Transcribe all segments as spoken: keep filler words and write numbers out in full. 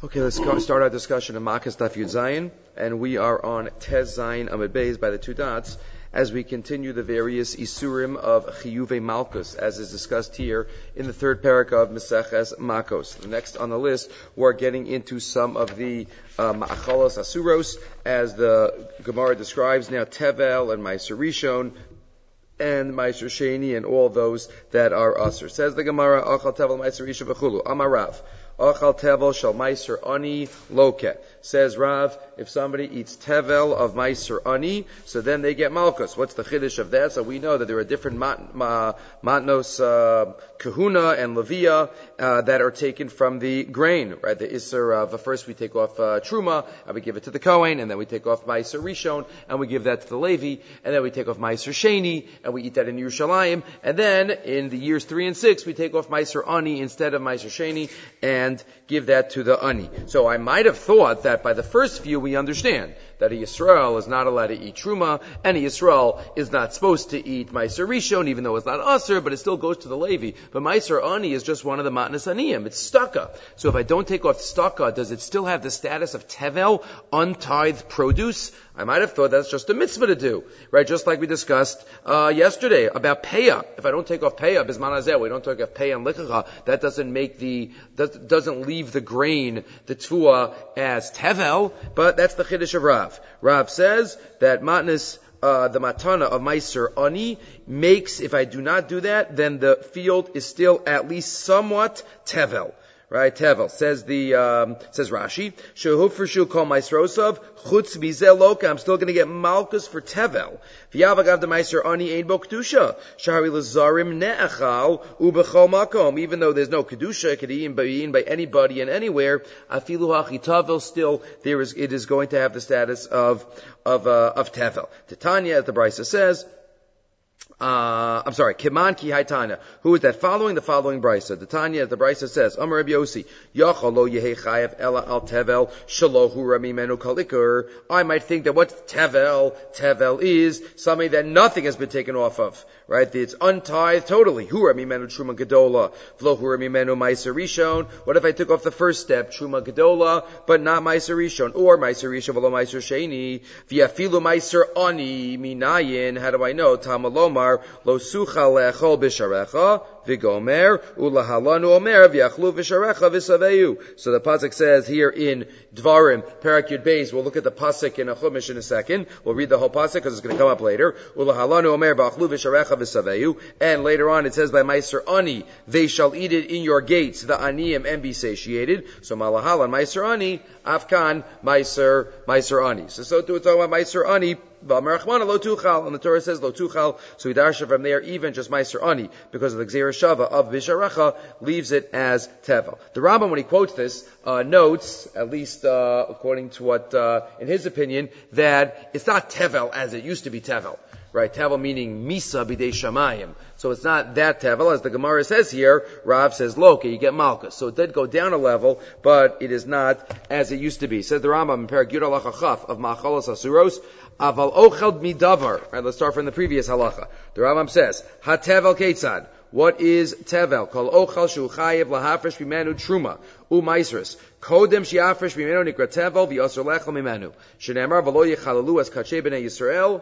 Okay, let's go start our discussion of Makas Daf Yud Zayin, and we are on Tez Zayin Amud Beis by the two dots as we continue the various Isurim of Chiyuvei Malkus, as is discussed here in the third parak of Meseches Makos. The next on the list, we're getting into some of the Ma'achalos um, Asuros, as the Gemara describes now Tevel and Meiser Rishon, and Meiser Sheni, and all those that are Asur. Says the Gemara, Achal Tevel Meiser Rishon V'chulu, Amarav. Achal tevel shal meiser ani loke. Says Rav, if somebody eats tevel of meiser ani, so then they get malchus. What's the chiddush of that? So we know that there are different mat, ma, matnos uh, kahuna and levia uh, that are taken from the grain, right? The iser of uh, first we take off uh, truma and we give it to the kohen, and then we take off meiser rishon and we give that to the levi, and then we take off meiser sheni and we eat that in Yerushalayim, and then in the years three and six we take off meiser ani instead of meiser sheni and and give that to the ani. So I might have thought that by the first view we understand that a Yisrael is not allowed to eat truma, and a Yisrael is not supposed to eat meiser rishon, even though it's not aser, but it still goes to the levi. But meiser ani is just one of the matnas aniyim. It's staka. So if I don't take off staka, does it still have the status of tevel, untithed produce? I might have thought that's just a mitzvah to do, right? Just like we discussed uh yesterday about peah. If I don't take off peah, bisman hazeh, we don't take off peah and likacha, that doesn't make the, that doesn't leave the grain, the tfuah, as tevel, but that's the chiddush of Rav. Rav says that matnas, uh, the matana of meiser ani makes, if I do not do that, then the field is still at least somewhat tevel. Right, Tevel says the um, says Rashi. Shehu for shu kol ma'isrosav chutz bizel loka. I'm still going to get malchus for Tevel. V'yavagav the ma'isr ani ein bo kedusha. Shari lazarim ne'achal ubechol makom. Even though there's no kedusha, it could be eaten by anybody and anywhere. Afilu hachi Tevel. Still, there is it is going to have the status of of uh, of Tevel. Titania, as the Brisa says. Uh, I'm sorry, Kiman ki haitana. Who is that? Following the following brisa. The Tanya, the brisa says, Amar Rabbi Yossi, Yachal lo yehe chayav ela al tevel shalohu rami menu kalikur. I might think that what tevel, tevel is something that nothing has been taken off of. Right? It's untithed totally. Hu rami menu truma gedola, v'lo hu rami menu meiser rishon. What if I took off the first step, truma gedola, but not meiser rishon, or meiser rishon v'lo meiser sheni, v'yafilu meiser ani minayin. How do I know? Tamalomar lo sucha le'echol b'sharecha v'gomer ulahalanu omer v'yachlu v'sharecha v'saveyu. So the pasuk says here in Dvarim, Parak Yud Beis, we'll look at the pasuk in a chumash in a second. We'll read the whole pasuk because it's going to come up later. Ulahalanu omer v'yachlu v'sharecha v'saveyu. And later on it says by Meiser Ani, they shall eat it in your gates, the Aniyim, and be satiated. So Malahalan Meiser Ani, Afkan Meiser, Meiser Ani. So so to talk about Meiser Ani, and the Torah says lo tuchal, so we darsha from there even just meiser ani because of the gzeira shava of bisharecha leaves it as tevel. The Rambam, when he quotes this, uh, notes, at least uh, according to what uh, in his opinion, that it's not tevel as it used to be tevel. Right, tevel meaning misa b'dei shamayim. So it's not that tevel, as the Gemara says here. Rav says loka, you get malchus. So it did go down a level, but it is not as it used to be. Says the Rambam in Parak Yud Halacha Chaf of Ma'achalos Asuros, aval ochel midavar. Right, let's start from the previous halacha. The Rambam says, ha tevel ketzad. What is tevel? Kol ochel shu chayev lahafresh b'menu truma u'maisrus. Kodem shiafresh b'menu nikra tevel v'yosur lechel mimenu. Shenemar v'lo yechalalu as kachei b'nei Yisrael.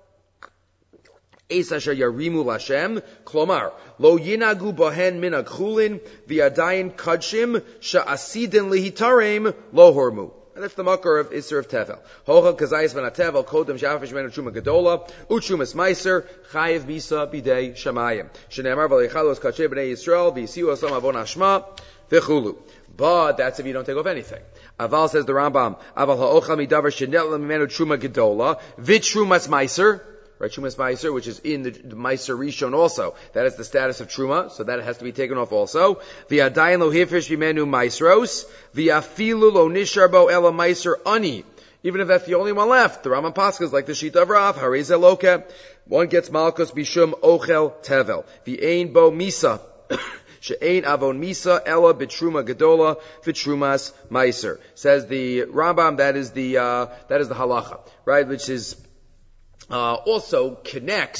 Es asher yarimu lashem, klomar, lo yinagu bohen min akhulin, v'yadayin kadshim, sha'asidin lihitarem, lo hormu. And that's the makar of Isser of Tevel. Hochel kazayis ben tevel kodem shafish ben truma gedola, uchumas meiser, chayev misa bidei shamayim. Shenemar v'leichalos kachay b'nei Yisrael, v'yisiu asam avon hashma, v'chulu. But that's if you don't take off anything. Aval says the Rambam, aval ha'ochel midavar shenel l'mimenu truma gedola, v'trumas meiser, right, Trumas Meiser, which is in the, the Meiser Rishon also. That is the status of Truma, so that has to be taken off also. V'yadayin lo hifresh b'menu Meisros, v'yafilu lo nisharbo ela Meiser Ani. Even if that's the only one left, the Rambam Pascha is like the Shita of Rav, Hareza Loka. One gets Malchus bishum ochel tevel. V'ein bo misa. She'ein avon misa ela b'truma gedola v'trumas Meiser. Says the Rambam, that is the, uh, that is the halacha, right, which is, Uh, also connects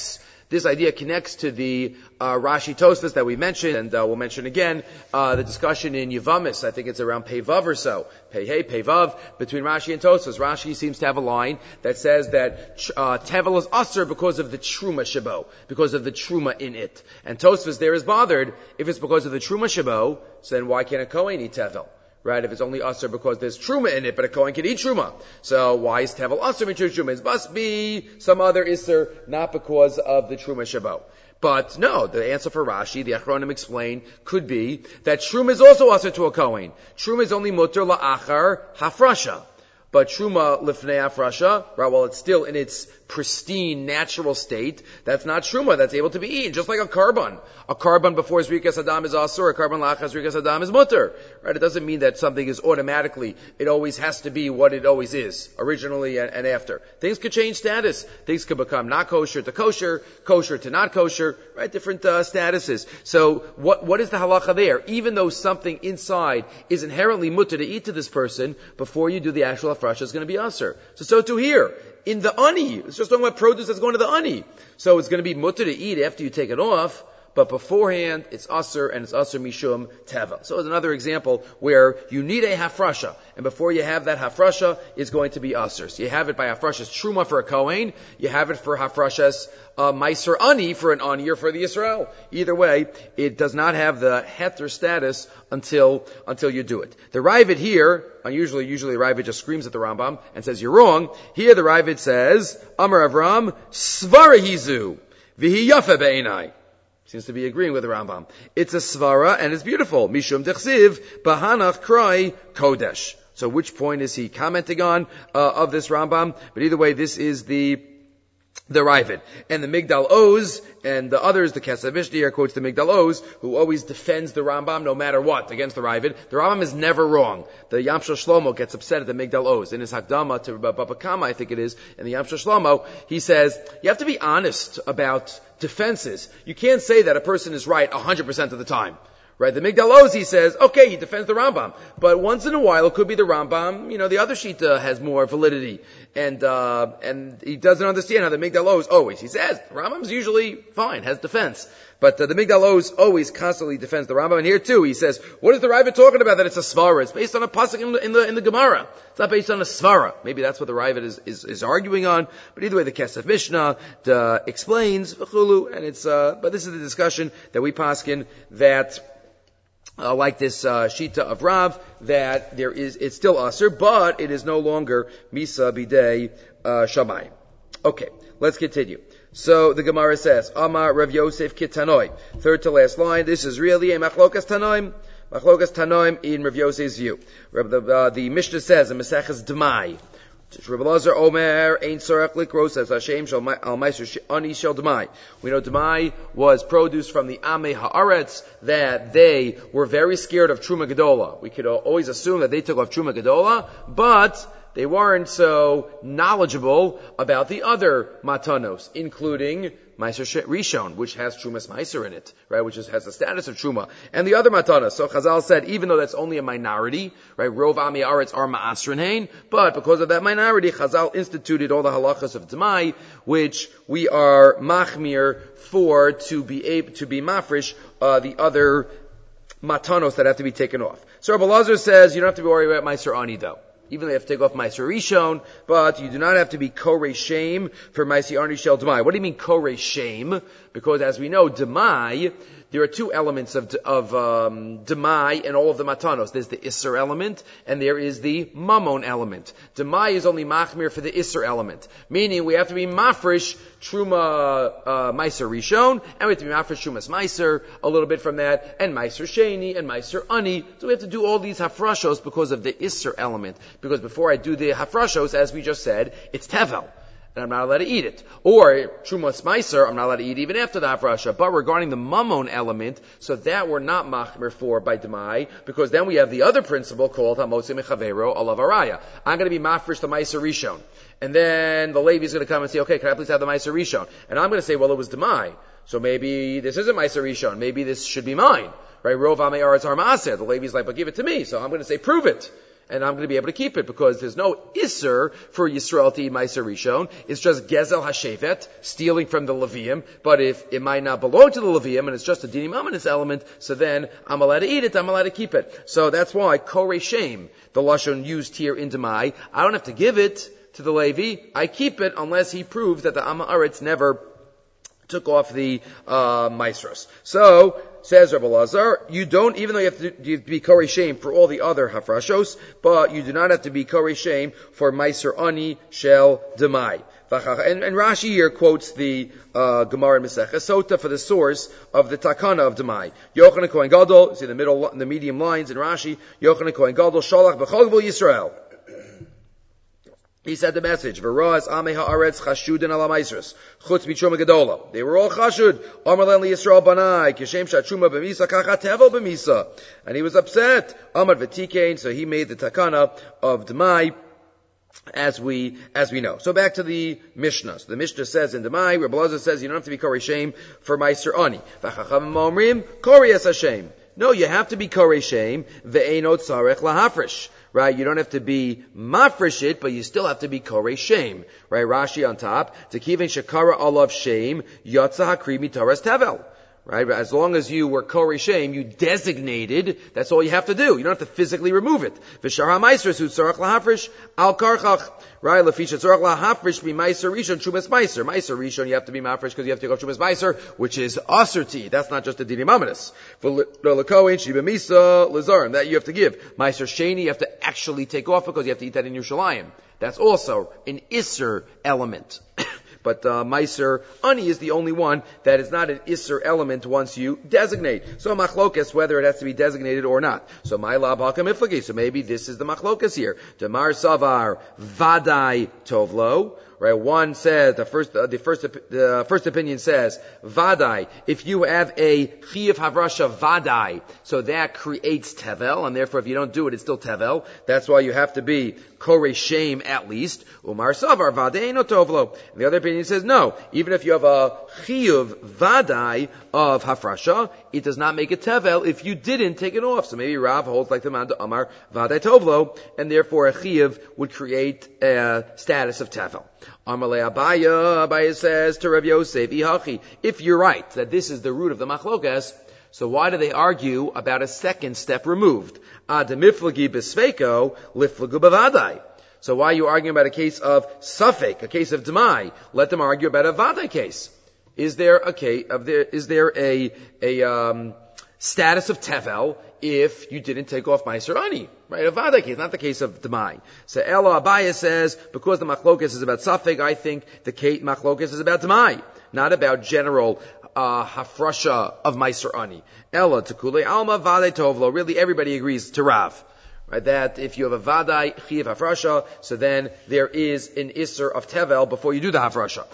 This idea connects to the uh, Rashi Tosfos that we mentioned, and uh, we'll mention again uh, the discussion in Yevamis. I think it's around Pei Vav or so. Pei Hey, Pei Vav, between Rashi and Tosfos. Rashi seems to have a line that says that uh, Tevel is usher because of the Truma Shabo, because of the Truma in it. And Tosfos there is bothered, if it's because of the Truma Shabo, so then why can't a Kohen eat Tevel? Right, if it's only usher because there's truma in it, but a kohen can eat truma. So why is tevel usher with truma? It must be some other isser, not because of the truma shabo. But no, the answer for Rashi, the Achronim explain, could be that truma is also usher to a kohen. Truma is only mutter la'achar hafrasha. But truma lifnei hafrasha, right, while it's still in its pristine, natural state, that's not truma, that's able to be eaten, just like a carbon. A carbon before Zrikas Adam is asur, a carbon lachas Zrikas Adam is mutter. Right? It doesn't mean that something is automatically, it always has to be what it always is, originally and, and after. Things could change status. Things could become not kosher to kosher, kosher to not kosher, right? Different uh, statuses. So what, what is the halacha there? Even though something inside is inherently mutter to eat to this person, before you do the actual hafrasha, is going to be asur. So, so too here. In the ani, it's just talking about produce that's going to the ani. So it's going to be mutter to eat after you take it off, but beforehand, it's asur, and it's asur mishum teva. So it's another example where you need a hafrasha, and before you have that hafrasha, it's going to be asur. So you have it by hafrashas truma for a kohen, you have it for hafrashas uh, meiser ani for an ani or for the Yisrael. Either way, it does not have the heter status until until you do it. The Ravid here, unusually, usually the Ravid just screams at the Rambam and says, you're wrong. Here the Ravid says, Amar Avram, svara hizu, vihi yafa be'enai. Seems to be agreeing with the Rambam. It's a svara and it's beautiful. Mishum dechsiv, bahanach krai kodesh. So which point is he commenting on uh, of this Rambam? But either way, this is the the Ravid. And the Migdal Oz and the others, the Kesef Mishnah here quotes the Migdal Oz, who always defends the Rambam no matter what against the Ravid. The Rambam is never wrong. The Yamshel Shlomo gets upset at the Migdal Oz. In his Hakdama to Baba Kama, I think it is, in the Yamshel Shlomo, he says, you have to be honest about defenses. You can't say that a person is right one hundred percent of the time. Right, the Migdal Oz, he says, okay, he defends the Rambam. But once in a while, it could be the Rambam, you know, the other Shita has more validity. And, uh, and he doesn't understand how the Migdal Oz always, he says, the Rambam's usually fine, has defense. But uh, the Migdal Oz always constantly defends the Rambam. And here too, he says, what is the Ravid talking about that it's a svara? It's based on a pasuk in the, in the, in the Gemara. It's not based on a svara. Maybe that's what the Ravid is, is, is arguing on. But either way, the Kesef Mishnah uh, explains, and it's, uh, but this is the discussion that we paskin that, Uh, like this uh, Shita of Rav, that there is, it's still Asr, but it is no longer Misa Bidei uh, Shammai. Okay, let's continue. So the Gemara says, Amar Rav Yosef Kitanoi, third to last line. This is really a Machlokas Tanoim, Machlokas Tanoim in Rav Yosef's view. The, uh, the Mishnah says in Maseches Demai, Rabbi Lazar Omer Ein Sorach Likros as Hashem Shal Al Meiser Ani Shel Demai. We know Demai was produced from the Amei Haaretz, that they were very scared of Truma Gedola. We could always assume that they took off Truma Gedola, but they weren't so knowledgeable about the other matanos, including Meiser Rishon, which has Trumas Meiser in it, right, which is, has the status of Truma, and the other matanos. So Chazal said, even though that's only a minority, right, Rov Ami Aretz are Ma'asrin Hain, but because of that minority, Chazal instituted all the halachas of Demai, which we are machmir for to be able to be mafresh, uh, the other matanos that have to be taken off. So Rabbi Lazar says, you don't have to be worried about Meiser Ani though. Even though you have to take off Meiser Rishon, but you do not have to be Korei Shem for Meiser Ani Shel Demai. What do you mean Korei Shem? Because as we know, Demai, there are two elements of, of um, Demai in all of the Matanos. There's the Isser element, and there is the Mammon element. Demai is only Machmir for the Isser element. Meaning we have to be Mafresh Truma uh, Meiser Rishon, and we have to be Mafresh Trumas Meiser, a little bit from that, and Meiser Sheni, and Meiser Ani. So we have to do all these Hafrashos because of the Isser element. Because before I do the Hafrashos, as we just said, it's Tevel, and I'm not allowed to eat it. Or Trumas Meiser, I'm not allowed to eat even after the Hafrasha. But regarding the Mammon element, so that we're not Machmir for by Demai, because then we have the other principle called Hamotzi Mechavero Alav Araya. I'm going to be Mafresh the Meiser Rishon. And then the Levi is going to come and say, okay, can I please have the Meiser Rishon? And I'm going to say, well, it was Demai. So maybe this isn't Meiser Rishon. Maybe this should be mine. Right? Rov Amei Aretz Har Ma'aseh. The Levi's like, but give it to me. So I'm going to say, prove it. and I'm going to be able to keep it because there's no Isser for Yisrael to eat Meiser Rishon. It's just Gezel HaShevet, stealing from the Levium. But if it might not belong to the Levium and it's just a Dinim Amanis element, so then I'm allowed to eat it, I'm allowed to keep it. So that's why Korei Shem, the Lashon used here in Demai, I don't have to give it to the Levi, I keep it unless he proves that the Am Haaretz never took off the uh Maisros. So, says Rabbi Lazar, you don't, even though you have to, you have to be Korei Shem for all the other Hafrashos, but you do not have to be Korei Shem for Meiser Ani Shel Demai. And, and Rashi here quotes the uh, Gemara in Masechah Sota for the source of the Takana of Demai. Yochanan Kohen Gadol, see the middle, the medium lines in Rashi, Yochanan Kohen Gadol, Shalach B'chol Gvul Yisrael. He said the message, V'ro'as amei ha'aretz chashudin ala maisros, chutz mitruma gedola. They were all chashud. Amar len li Yisrael banai, kishem shachuma b'misa, kacha tevel b'misa. And he was upset. Amar v'tikein, so he made the takana of Demai, as we, as we know. So back to the Mishnah. So the Mishnah says in Demai, Rabbi Lazar says you don't have to be Korei Shem for Meiser Ani. V'chachamim omrim, Korei es Hashem. No, you have to be Korei Shem, ve'enot tzarech lahafresh. Right? You don't have to be mafresh it, but you still have to be Korei Shem. Right? Rashi on top. Tekivin shekara alav shem, yatsa hakrimi taras tevel. Right? As long as you were Korei Shem, you designated, that's all you have to do. You don't have to physically remove it. V'shar ha'maisros hu tzarech lahafresh al karchach. Right? Lefisha tzarech lahafresh be meiser rishon chumas meiser. Meiser rishon, you have to be mafresh because you have to go chumas meiser, which is aserti. That's not just a dinim amanis. V'lekohen shiba misa lezarim. That you have to give. Meiser sheni, you have to actually take off because you have to eat that in Yerushalayim. That's also an Isser element. But uh, Meiser Ani is the only one that is not an Isser element once you designate. So machlokas, whether it has to be designated or not. So my lab hakam iflagi. So maybe this is the machlokas here. Demar savar vadai tovlo. Right? One says the first, uh, the first, the first opinion says vadai. If you have a chiyuv havrasha vadai, so that creates tevel, and therefore if you don't do it, it's still tevel. That's why you have to be Korei Shem at least. Umar savar vadai no tovlo. And the other opinion says no. Even if you have a chiyuv vadai of hafrasha, it does not make it tevel if you didn't take it off. So maybe Rav holds like the man to Amar vadai tovlo, and therefore a chiyuv would create a status of tevel. Amalei Abaya, Abaya says to Rav Yosef, Ihachi, if you're right, that this is the root of the machlokas, so why do they argue about a second step removed? Adamiflagi besveko, liflagu bavadai. So why are you arguing about a case of suffik, a case of demai? Let them argue about a vadai case. Is there a case of there, is there a, a, um, status of tevel if you didn't take off Meiser Ani? Right, a Vada case, not the case of Demai. So Ella Abaya says, because the Machlokas is about Safek, I think the Kate Machlokas is about Demai, not about general uh, Hafrasha of Meiser Ani. Ella Tekule Alma Vade Tovlo. Really, everybody agrees to Rav. Right, that if you have a Vadai Chiv Hafrasha, so then there is an Isser of Tevel before you do the Hafrasha.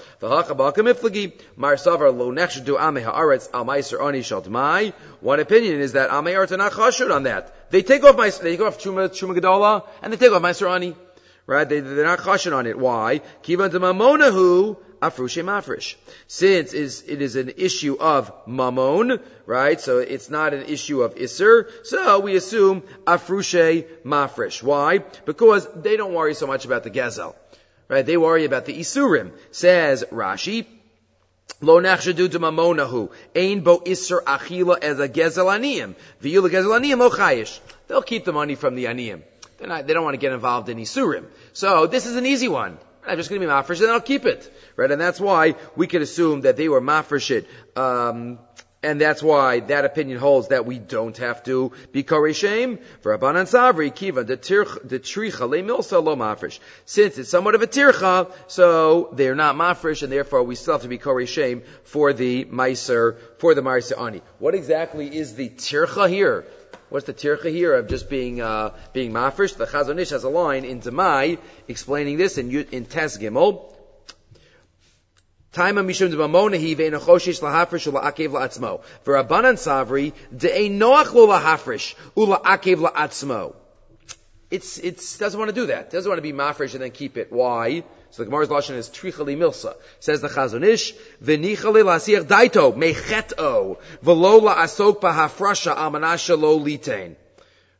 One opinion is that Amei Haaretz are not chashud on that. They take off my, they take off Truma, Truma Gedola, and they take off Meiser Ani. Right, they, they're not chashud on it. Why? Kivan de Mamonahu Afrushe Mafresh. Since is, it is an issue of Mamon, right? So it's not an issue of Isser. So we assume Afrushe Mafresh. Why? Because they don't worry so much about the Gezel. Right? They worry about the Isurim. Says Rashi, Lo nachshadu to mamonahu. Ein bo Isser achila as a Gezel aniyim. V'yul Gezel aniyim lo chayish. They'll keep the money from the aniyim. They're not, they don't want to get involved in Isurim. So this is an easy one. I'm just going to be mafresh, and then I'll keep it. Right? And that's why we can assume that they were mafresh it. Um, and that's why that opinion holds that we don't have to be Korei Shem. For Rabbanan Savri, Kiva, the Tricha, Le Milsa, Lo Mafresh. Since it's somewhat of a Tircha, so they're not mafresh, and therefore we still have to be Korei Shem for the Meiser, for the Meiser Ani. What exactly is the Tircha here? What's the tircha here of just being uh, being mafresh? The Chazon Ish has a line in Demai explaining this in in Tes Gimel. Taima mishum de'mamonahi ve'en choshish lahafresh ula'akev la'atzmo. V'Rabbanan Savri de'en noach lo lahafresh ula'akev la'atzmo. It's it's doesn't want to do that. It doesn't want to be mafresh and then keep it. Why? So the Gemara's lashon is trichali milsa. Says the Chazon Ish, v'nichali la'asir daito mecheto v'lo la'asok b'hafrasha amanasha lo litein.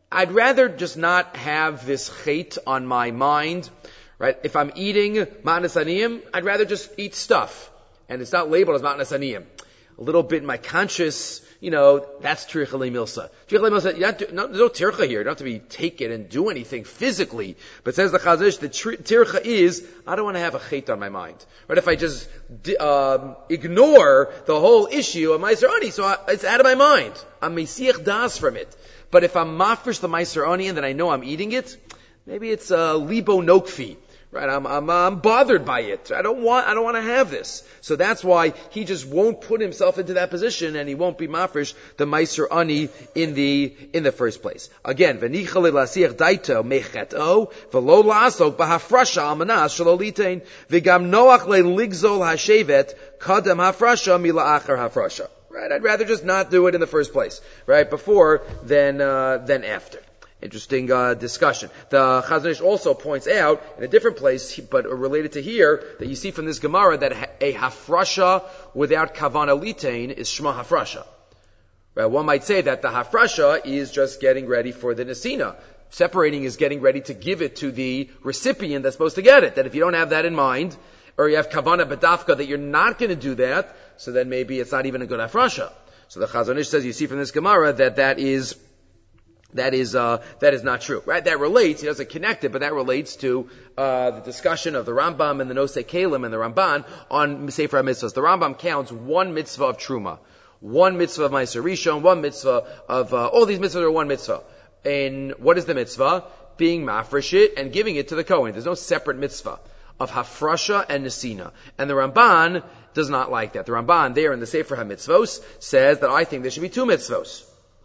I'd rather just not have this chait on my mind, right? If I'm eating matnas aniyim, I'd rather just eat stuff. And it's not labeled as matnas aniyim. A little bit in my conscious, you know, that's tircha le'milsa. Tircha le'milsa, you have to, no, there's no tircha here. You don't have to be taken and do anything physically. But says the Chazon Ish, the tircha is, I don't want to have a chait on my mind. Right? If I just um, ignore the whole issue of Meiser Ani, so I, it's out of my mind. I'm mesiach das from it. But if I'm mafresh the Meiser Ani and then I know I'm eating it, maybe it's a libo nokfi. Right, I'm, I'm, I'm bothered by it. I don't want, I don't want to have this. So that's why he just won't put himself into that position and he won't be mafresh the Meiser Ani in the, in the first place. Again, v'nicha le'lasiach daito mecheto v'lo la'asok b'hafrasha al manas shelo litein v'gam noach le'ligzol hashevet kadem hafrasha mila'achar hafrasha. Right, I'd rather just not do it in the first place. Right, before than, uh, than after. Interesting uh, discussion. The Chazon Ish also points out in a different place, but related to here, that you see from this Gemara that a hafrasha without kavana litain is shma hafrasha. Right? One might say that the hafrasha is just getting ready for the nesina. Separating is getting ready to give it to the recipient that's supposed to get it. That if you don't have that in mind, or you have kavana bedafka that you're not going to do that, so then maybe it's not even a good hafrasha. So the Chazon Ish says, you see from this Gemara that that is That is, uh, that is not true, right? That relates, he doesn't connect it, but that relates to, uh, the discussion of the Rambam and the Nosei Kalim and the Ramban on Sefer HaMitzvahs. The Rambam counts one mitzvah of Truma, one mitzvah of Meiser Rishon, one mitzvah of, uh, all these mitzvahs are one mitzvah. And what is the mitzvah? Being mafresh it and giving it to the Kohen. There's no separate mitzvah of Hafrasha and Nesina. And the Ramban does not like that. The Ramban there in the Sefer HaMitzvos says that I think there should be two mitzvos.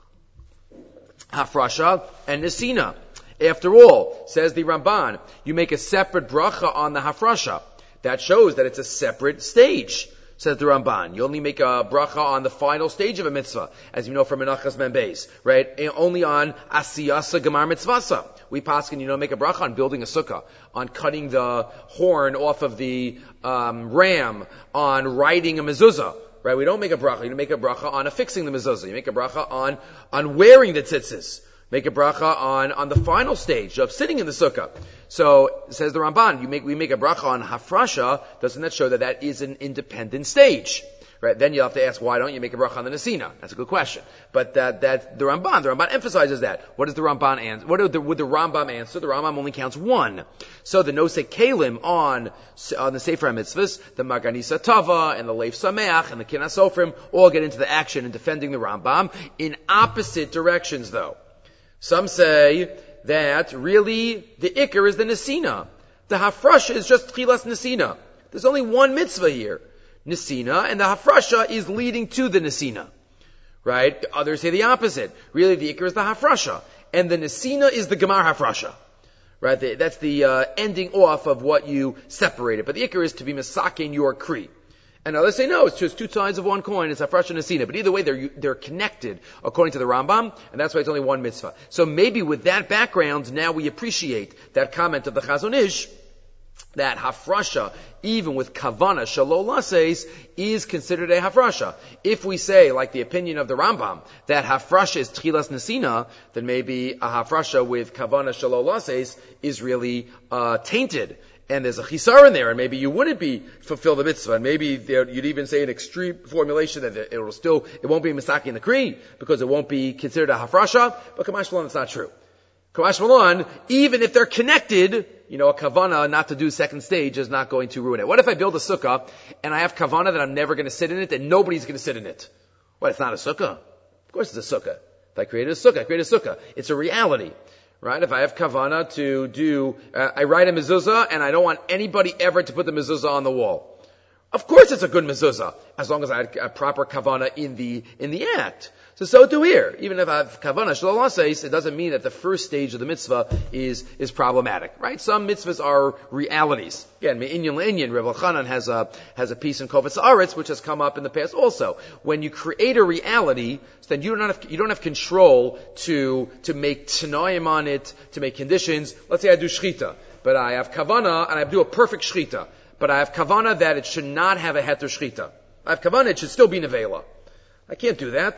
Hafrasha and Nesina. After all, says the Ramban, you make a separate bracha on the Hafrasha. That shows that it's a separate stage, says the Ramban. You only make a bracha on the final stage of a mitzvah, as you know from Menachas Membeis, right? Only on Asiyasa Gemar Mitzvasa. We paskin, you know, make a bracha on building a sukkah, on cutting the horn off of the um, ram, on riding a mezuzah. Right, we don't make a bracha. You don't make a bracha on affixing the mezuzah. You make a bracha on, on wearing the tzitzis. Make a bracha on, on the final stage of sitting in the sukkah. So, says the Ramban, you make, we make a bracha on hafrasha, doesn't that show that that is an independent stage? Right, then you'll have to ask, why don't you make a bracha on the Nesina? That's a good question. But that, that, the Ramban, the Ramban emphasizes that. What does the Ramban answer? What would the, would the Rambam answer? The Rambam only counts one. So the Nosei Kalim on, on the Sefer HaMitzvahs, the Maganisa Tava, and the Leif Sameach, and the Kinas Sofrim, all get into the action in defending the Rambam in opposite directions though. Some say that really the Iker is the Nesina. The Hafrasha is just Tchilas Nesina. There's only one mitzvah here. Nesina, and the Hafrasha is leading to the Nesina. Right? Others say the opposite. Really, the Iker is the Hafrasha, and the Nesina is the Gemar Hafrasha. Right? The, that's the uh, ending off of what you separated. But the Iker is to be Mesakin your Kri. And others say no, it's just two sides of one coin, it's Hafrasha and Nesina. But either way, they're, they're connected according to the Rambam, and that's why it's only one mitzvah. So maybe with that background, now we appreciate that comment of the Chazon Ish, that hafrasha, even with kavana shalola says, is considered a hafrasha. If we say, like the opinion of the Rambam, that hafrasha is tchilas nesina, then maybe a hafrasha with kavana shalola says is really uh, tainted. And there's a chisar in there, and maybe you wouldn't be fulfill the mitzvah, and maybe there, you'd even say an extreme formulation that it will still, it won't be misaki in the kri, because it won't be considered a hafrasha, but kamash malon, it's not true. Kamash malon, even if they're connected, you know, a kavana not to do second stage is not going to ruin it. What if I build a sukkah, and I have kavana that I'm never going to sit in it, and nobody's going to sit in it? What, it's not a sukkah? Of course it's a sukkah. If I created a sukkah, I created a sukkah. It's a reality. Right? If I have kavana to do, uh, I write a mezuzah and I don't want anybody ever to put the mezuzah on the wall. Of course it's a good mezuzah, as long as I had a proper kavana in the, in the act. So, so do here. Even if I have kavana shalom says, it doesn't mean that the first stage of the mitzvah is, is problematic. Right? Some mitzvahs are realities. Again, Me'inyan Le'inyan, Reb Elchanan has a, has a piece in Kovetz Aretz, which has come up in the past also. When you create a reality, then you don't have, you don't have control to, to make t'noim on it, to make conditions. Let's say I do shchita, but I have kavana and I do a perfect shchita. But I have kavana that it should not have a heter shchita. I have kavana, it should still be nevela. I can't do that.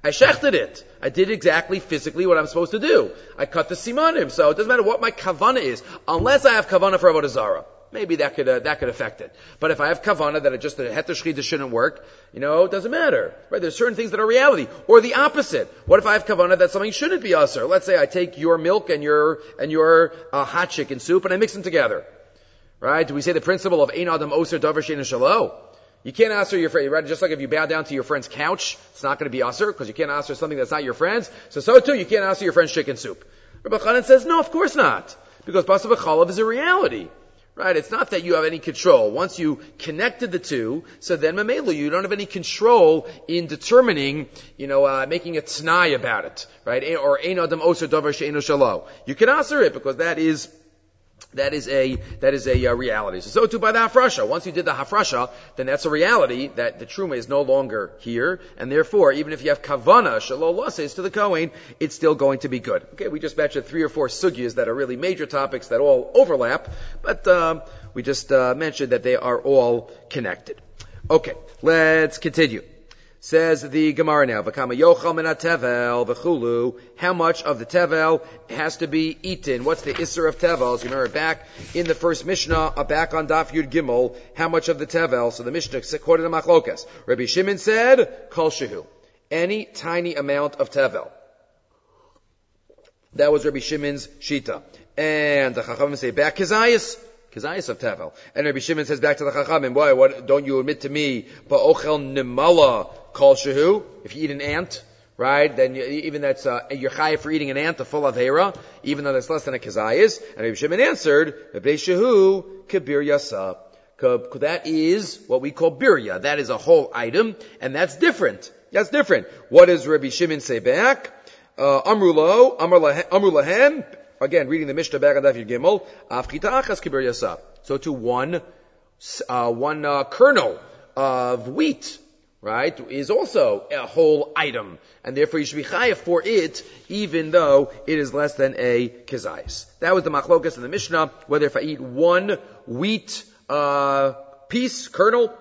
I shechted it. I did exactly physically what I'm supposed to do. I cut the simanim, so it doesn't matter what my kavana is, unless I have kavana for avodah zarah. Maybe that could uh, that could affect it. But if I have kavana that it just the heter shechita shouldn't work, you know, it doesn't matter. Right? There's certain things that are reality, or the opposite. What if I have kavana that something shouldn't be usher? Let's say I take your milk and your and your uh, hot chicken soup and I mix them together. Right? Do we say the principle of ein adam oser davar she'eino shelo? You can't answer your friend, right? Just like if you bow down to your friend's couch, it's not going to be usher, because you can't answer something that's not your friend's. So, so too, you can't answer your friend's chicken soup. Rabbi Chanan says, no, of course not. Because Basar v'chalav is a reality. Right? It's not that you have any control. Once you connected the two, so then mamelu, you don't have any control in determining, you know, uh, making a t'nai about it. Right? Or ein adam oser davar she'eino shelo. You can answer it, because that is That is a, that is a uh, reality. So, so too by the hafrasha. Once you did the hafrasha, then that's a reality that the truma is no longer here, and therefore, even if you have kavana, shalol lases to the kohen, it's still going to be good. Okay, we just mentioned three or four sugyas that are really major topics that all overlap, but, um, we just, uh, mentioned that they are all connected. Okay, let's continue. Says the Gemara now, V'kama yochal min ha-tevel v'chulu. How much of the tevel has to be eaten? What's the isser of tevel? As you remember back in the first Mishnah, uh, back on Daf Yud Gimel, how much of the tevel? So the Mishnah quoted a machlokas. Rabbi Shimon said, kol shehu. Any tiny amount of tevel. That was Rabbi Shimon's shita. And the Chachamim say back Kizayis. Kizayis of tevel. And Rabbi Shimon says back to the Chachamim, why, what, don't you admit to me, ba'ochel nimala kol shehu? If you eat an ant, right, then you, even that's, uh, you're chayav for eating an ant, a full avera, even though that's less than a kizayis. And Rabbi Shimon answered, b'bei shehu kabir yasa. That is what we call birya. That is a whole item, and that's different. That's different. What does Rabbi Shimon say back? Uh, Amrulo, Amru lahem, again, reading the Mishnah back on Daf Yud Gimel, Afchita achas kibir yasa. So to one, uh, one, uh, kernel of wheat, right, is also a whole item. And therefore you should be chayav for it, even though it is less than a kizayis. That was the machlokas in the Mishnah, whether if I eat one wheat, uh, piece, kernel,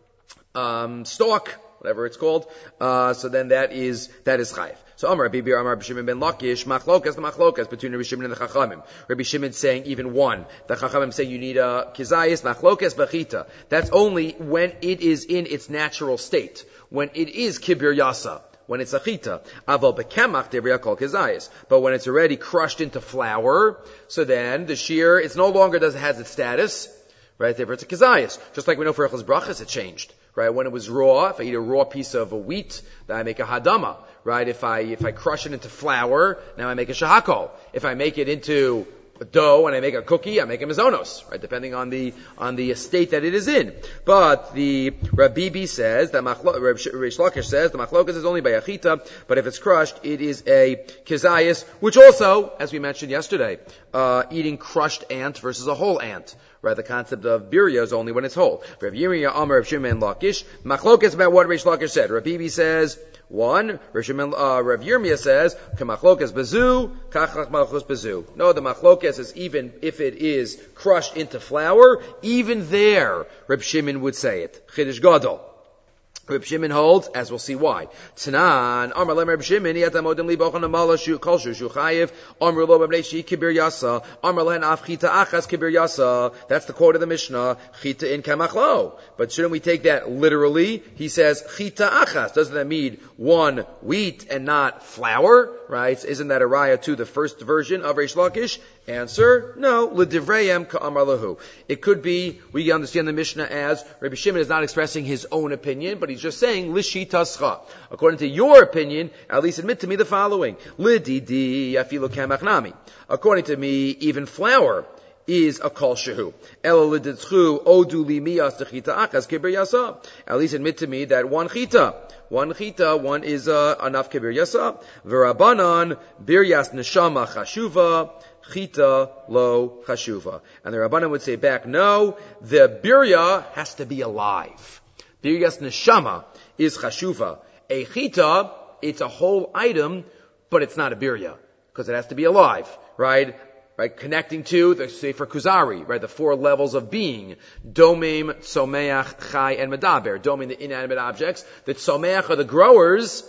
um, stalk, whatever it's called, uh, so then that is, that is chayav. So Amar Bibi Amar Rabbi Shimon ben Lakish, machlokas the machlokas between Rabbi Shimon and the Chachamim. Rabbi Shimon saying even one. The Chachamim saying you need a kizayis, machlokas bachita. That's only when it is in its natural state. When it is kibir yasa. When it's a chita. Aval bekemach devriya kol kizayis. But when it's already crushed into flour, so then the shear, it's no longer does, has its status. Right? Therefore it's a kizayis. Just like we know for Echos Brachas it changed. Right? When it was raw, if I eat a raw piece of a wheat, then I make a hadama. Right? If I, if I crush it into flour, now I make a shahakol. If I make it into a dough and I make a cookie, I make a mizonos. Right? Depending on the, on the state that it is in. But the Rabibi says, that Machlo, Reish Lakish says, the machlokas is only by achita, but if it's crushed, it is a kizayis, which also, as we mentioned yesterday, uh, eating crushed ant versus a whole ant. Right, the concept of birya is only when it's whole. Rav Yirmiyah Amar Rav Shimon Lakish. Machlokas about what Reish Lakish said. Rav Bibi says one. Rav Shimon, uh, Rav Yirmiyah says kamachlokas bezu kach machlokas bezu. No, the machlokas is even if it is crushed into flour. Even there, Rav Shimon would say it. Chiddush gadol. Reb Shimon holds, as we'll see why. Tanan, Amar lem Reb Shimon, yatamodim li bochon amala shu kol shu shu chayiv, Amar lo b'bnei shi kibir yasa, Amar lehen af chita achas kibir yasa. That's the quote of the Mishnah, chita in kamachlo. But shouldn't we take that literally? He says, chita achas. Doesn't that mean one wheat and not flour? Right? Isn't that a raya to the first version of Reish Lakish? Answer, no. L'divrayim ka'amar lahu. It could be, we understand the Mishnah as, Rabbi Shimon is not expressing his own opinion, but he's just saying, l'shitascha. According to your opinion, at least admit to me the following. L'didi afilu kamachnami. According to me, even flour is a kol shehu. Ela l'ditzchu odu li miyas techita achas kibir yasa. At least admit to me that one chita, one chita, one is uh, enough kibir yasa. V'rabanan biryas neshama chashuva. Chita lo chashuva. And the Rabbanan would say back, no, the birya has to be alive. Biryas neshama is chashuva. A chita, it's a whole item, but it's not a birya, because it has to be alive, right? Right, connecting to the Sefer Kuzari, right, the four levels of being. Domim, Tzomeach, Chai, and Medaber. Domim, the inanimate objects. The Tzomeach are the growers,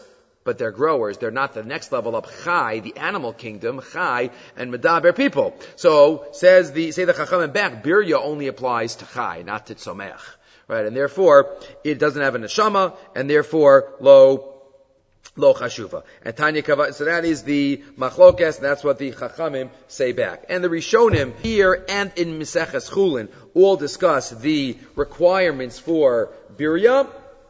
but they're growers. They're not the next level up, Chai, the animal kingdom, Chai, and Medaber people. So, says the, say the Chachamim back, Birya only applies to Chai, not to Tzomech. Right? And therefore, it doesn't have a neshama, and therefore, lo, Lo chashuva. And Tanya Kava, so that is the machlokes, and that's what the Chachamim say back. And the Rishonim here and in Maseches Chulin all discuss the requirements for birya.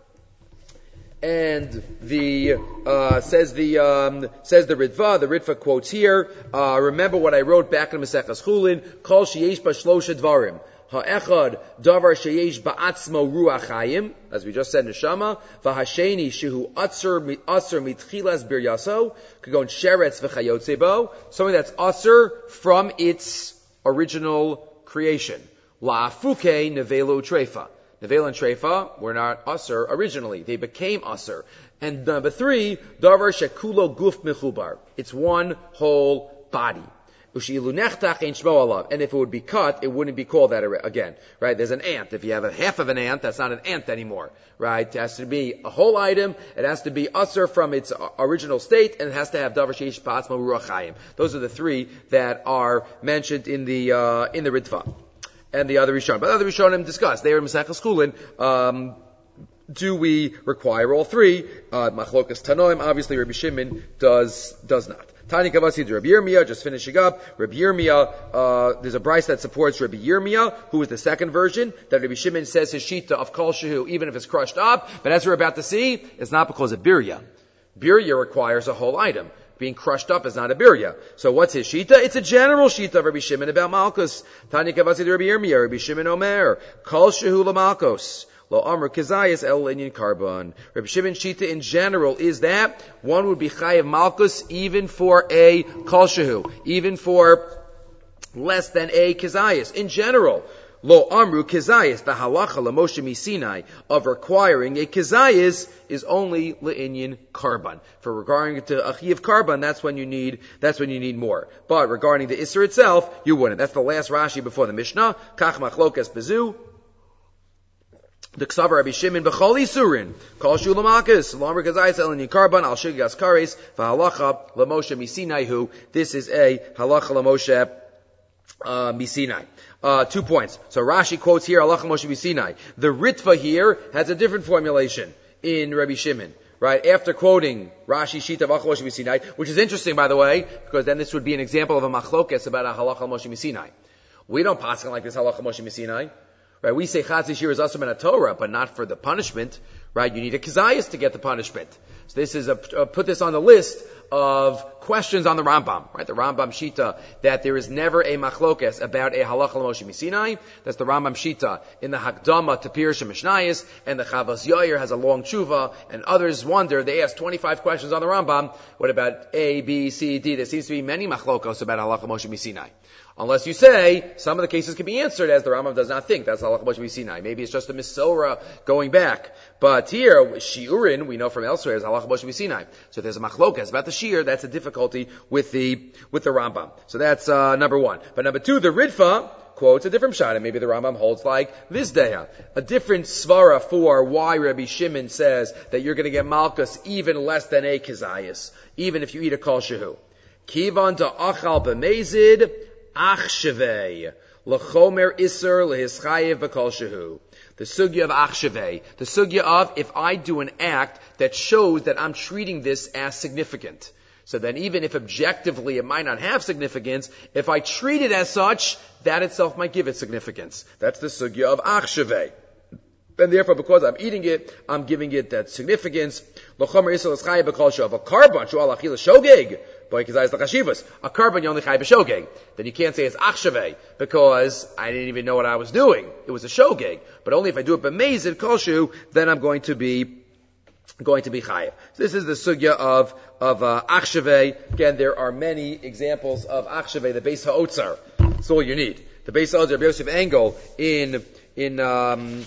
And the, uh, says the, um, says the Ritva, the Ritva quotes here, uh, remember what I wrote back in Maseches Chulin, Kol sheyesh ba shlosha dvarim. Ha'echad davar sheyesh ba'atzmo ruach chayim, as we just said, neshama. V'hasheni shehu atzer atzer mitchilas biryaso, kagon sheretz v'chayotze bo, something that's atzer from its original creation. La'afuke nevelo treifa. Nevela and treifa were not atzer originally; they became atzer. And number three, davar shekulo guf mechubar. It's one whole body. And if it would be cut, it wouldn't be called that again, right? There's an ant. If you have a half of an ant, that's not an ant anymore, right? It has to be a whole item. It has to be usher from its original state, and it has to have davar sheish ba'atzmo ruach chayim. Those are the three that are mentioned in the uh, in the Ritva and the other Rishonim. But the other Rishonim discussed. They are in Maseches Chulin. Um, do we require all three? Uh, Machlokas Tanoim. Obviously, Rabbi Shimon does does not. Tani Kavasi, Rabbi Yirmiyah, just finishing up. Rabbi Yirmiyah, uh, there's a brayso that supports Rabbi Yirmiyah, who is the second version, that Rabbi Shimon says his shita of kol shehu, even if it's crushed up. But as we're about to see, it's not because of birya. Birya requires a whole item. Being crushed up is not a birya. So what's his shita? It's a general shita of Rabbi Shimon about Malkus. Tani Kavasi, Rabbi Yirmiyah, Rabbi Shimon Omer, kol shehu la Malkus. Lo amr kizayis el inyan karban. Rabbi Shimon shita in general is that one would be chayav malchus even for a kol shehu, even for less than a kizayis. In general, lo amru kizayis, the halacha la Moshe Sinai of requiring a kizayis is only le'inyan karban. For regarding to achiv karban, that's when you need that's when you need more. But regarding the isser itself, you wouldn't. That's the last Rashi before the Mishnah. Kach machlokas bezu. The Ksav Rabbi Shimon b'chol isurin kol shu l'malkus l'amr kazayis el inyan karban al shigas kares v'halacha l'Moshe Misinai hu. This is a halacha l'Moshe uh, Misinai. Uh, two points. So Rashi quotes here halacha Moshe Misinai. The Ritva here has a different formulation in Rabbi Shimon. Right after quoting Rashi Shita of halacha Moshe Misinai, which is interesting by the way, because then this would be an example of a machlokes about a halacha Moshe Misinai. We don't paskin like this halacha Moshe Misinai. Right, we say Chatzi Shir is Asur in a Torah, but not for the punishment. Right, you need a Kizayis to get the punishment. So this is a, uh, put this on the list of questions on the Rambam. Right, the Rambam Shita that there is never a machlokes about a halacha l'Moshe Misinai. That's the Rambam Shita in the Hakdama to Pirush Mishnayis, and the Chavas Yair has a long tshuva, and others wonder. They ask twenty-five questions on the Rambam. What about A, B, C, D? There seems to be many machlokos about halacha Moshe Misinai. Unless you say, some of the cases can be answered as the Rambam does not think. That's halacha Moshe Sinai. Maybe it's just a misora going back. But here, shiurin, we know from elsewhere, is halacha Moshe Sinai. So if there's a machlokas about the shiur, that's a difficulty with the, with the Rambam. So that's, uh, number one. But number two, the Ritva quotes a different shot, and maybe the Rambam holds like this deya. A different svara for why Rabbi Shimon says that you're gonna get malchus even less than a kizayis, even if you eat a kol shehu. Kivan to achal b'mezid, Achshavei, l'chomer iser lehischayev v'kol shehu. The sugya of achshavei, the sugya of if I do an act that shows that I'm treating this as significant. So then even if objectively it might not have significance, if I treat it as such, that itself might give it significance. That's the sugya of achshavei. And therefore, because I'm eating it, I'm giving it that significance. L'chomer iser lehischayev v'kol shehu. A carbon, shu'al achila shogeg. A carbon you only chai b'shogeg. Then you can't say it's achshavei because I didn't even know what I was doing. It was a shogeg. But only if I do it b'mezid kolshu, then I'm going to be going to be chayiv. So this is the sugya of of uh, achshavei. Again, there are many examples of achshavei. The Beis Ha'otzar. That's all you need. The Beis Ha'otzar, Rabbi Yosef Engel in in um,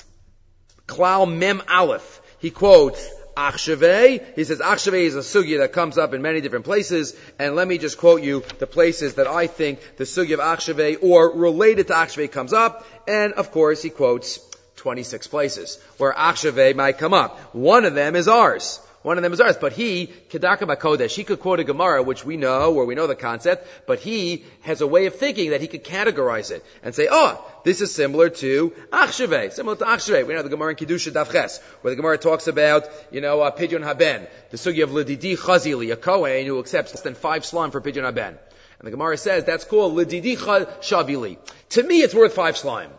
Klal Mem Aleph. He quotes Achshavei. He says Achshavei is a sugya that comes up in many different places, and let me just quote you the places that I think the sugya of Achshavei or related to Achshavei comes up, and of course he quotes twenty-six places where Achshavei might come up. One of them is ours. One of them is ours. But he, Kedaka Bakodesh, he could quote a Gemara, which we know, or we know the concept, but he has a way of thinking that he could categorize it and say, oh, this is similar to Achshave, similar to Achshave. We know the Gemara in Kiddusha Daf Ches, where the Gemara talks about, you know, uh, Pidyon Haben, the sugi of Lididi Chazili, a Kohen who accepts less than five slime for Pidyon Haben. And the Gemara says, that's called Lididi Shavili. To me, it's worth five slime.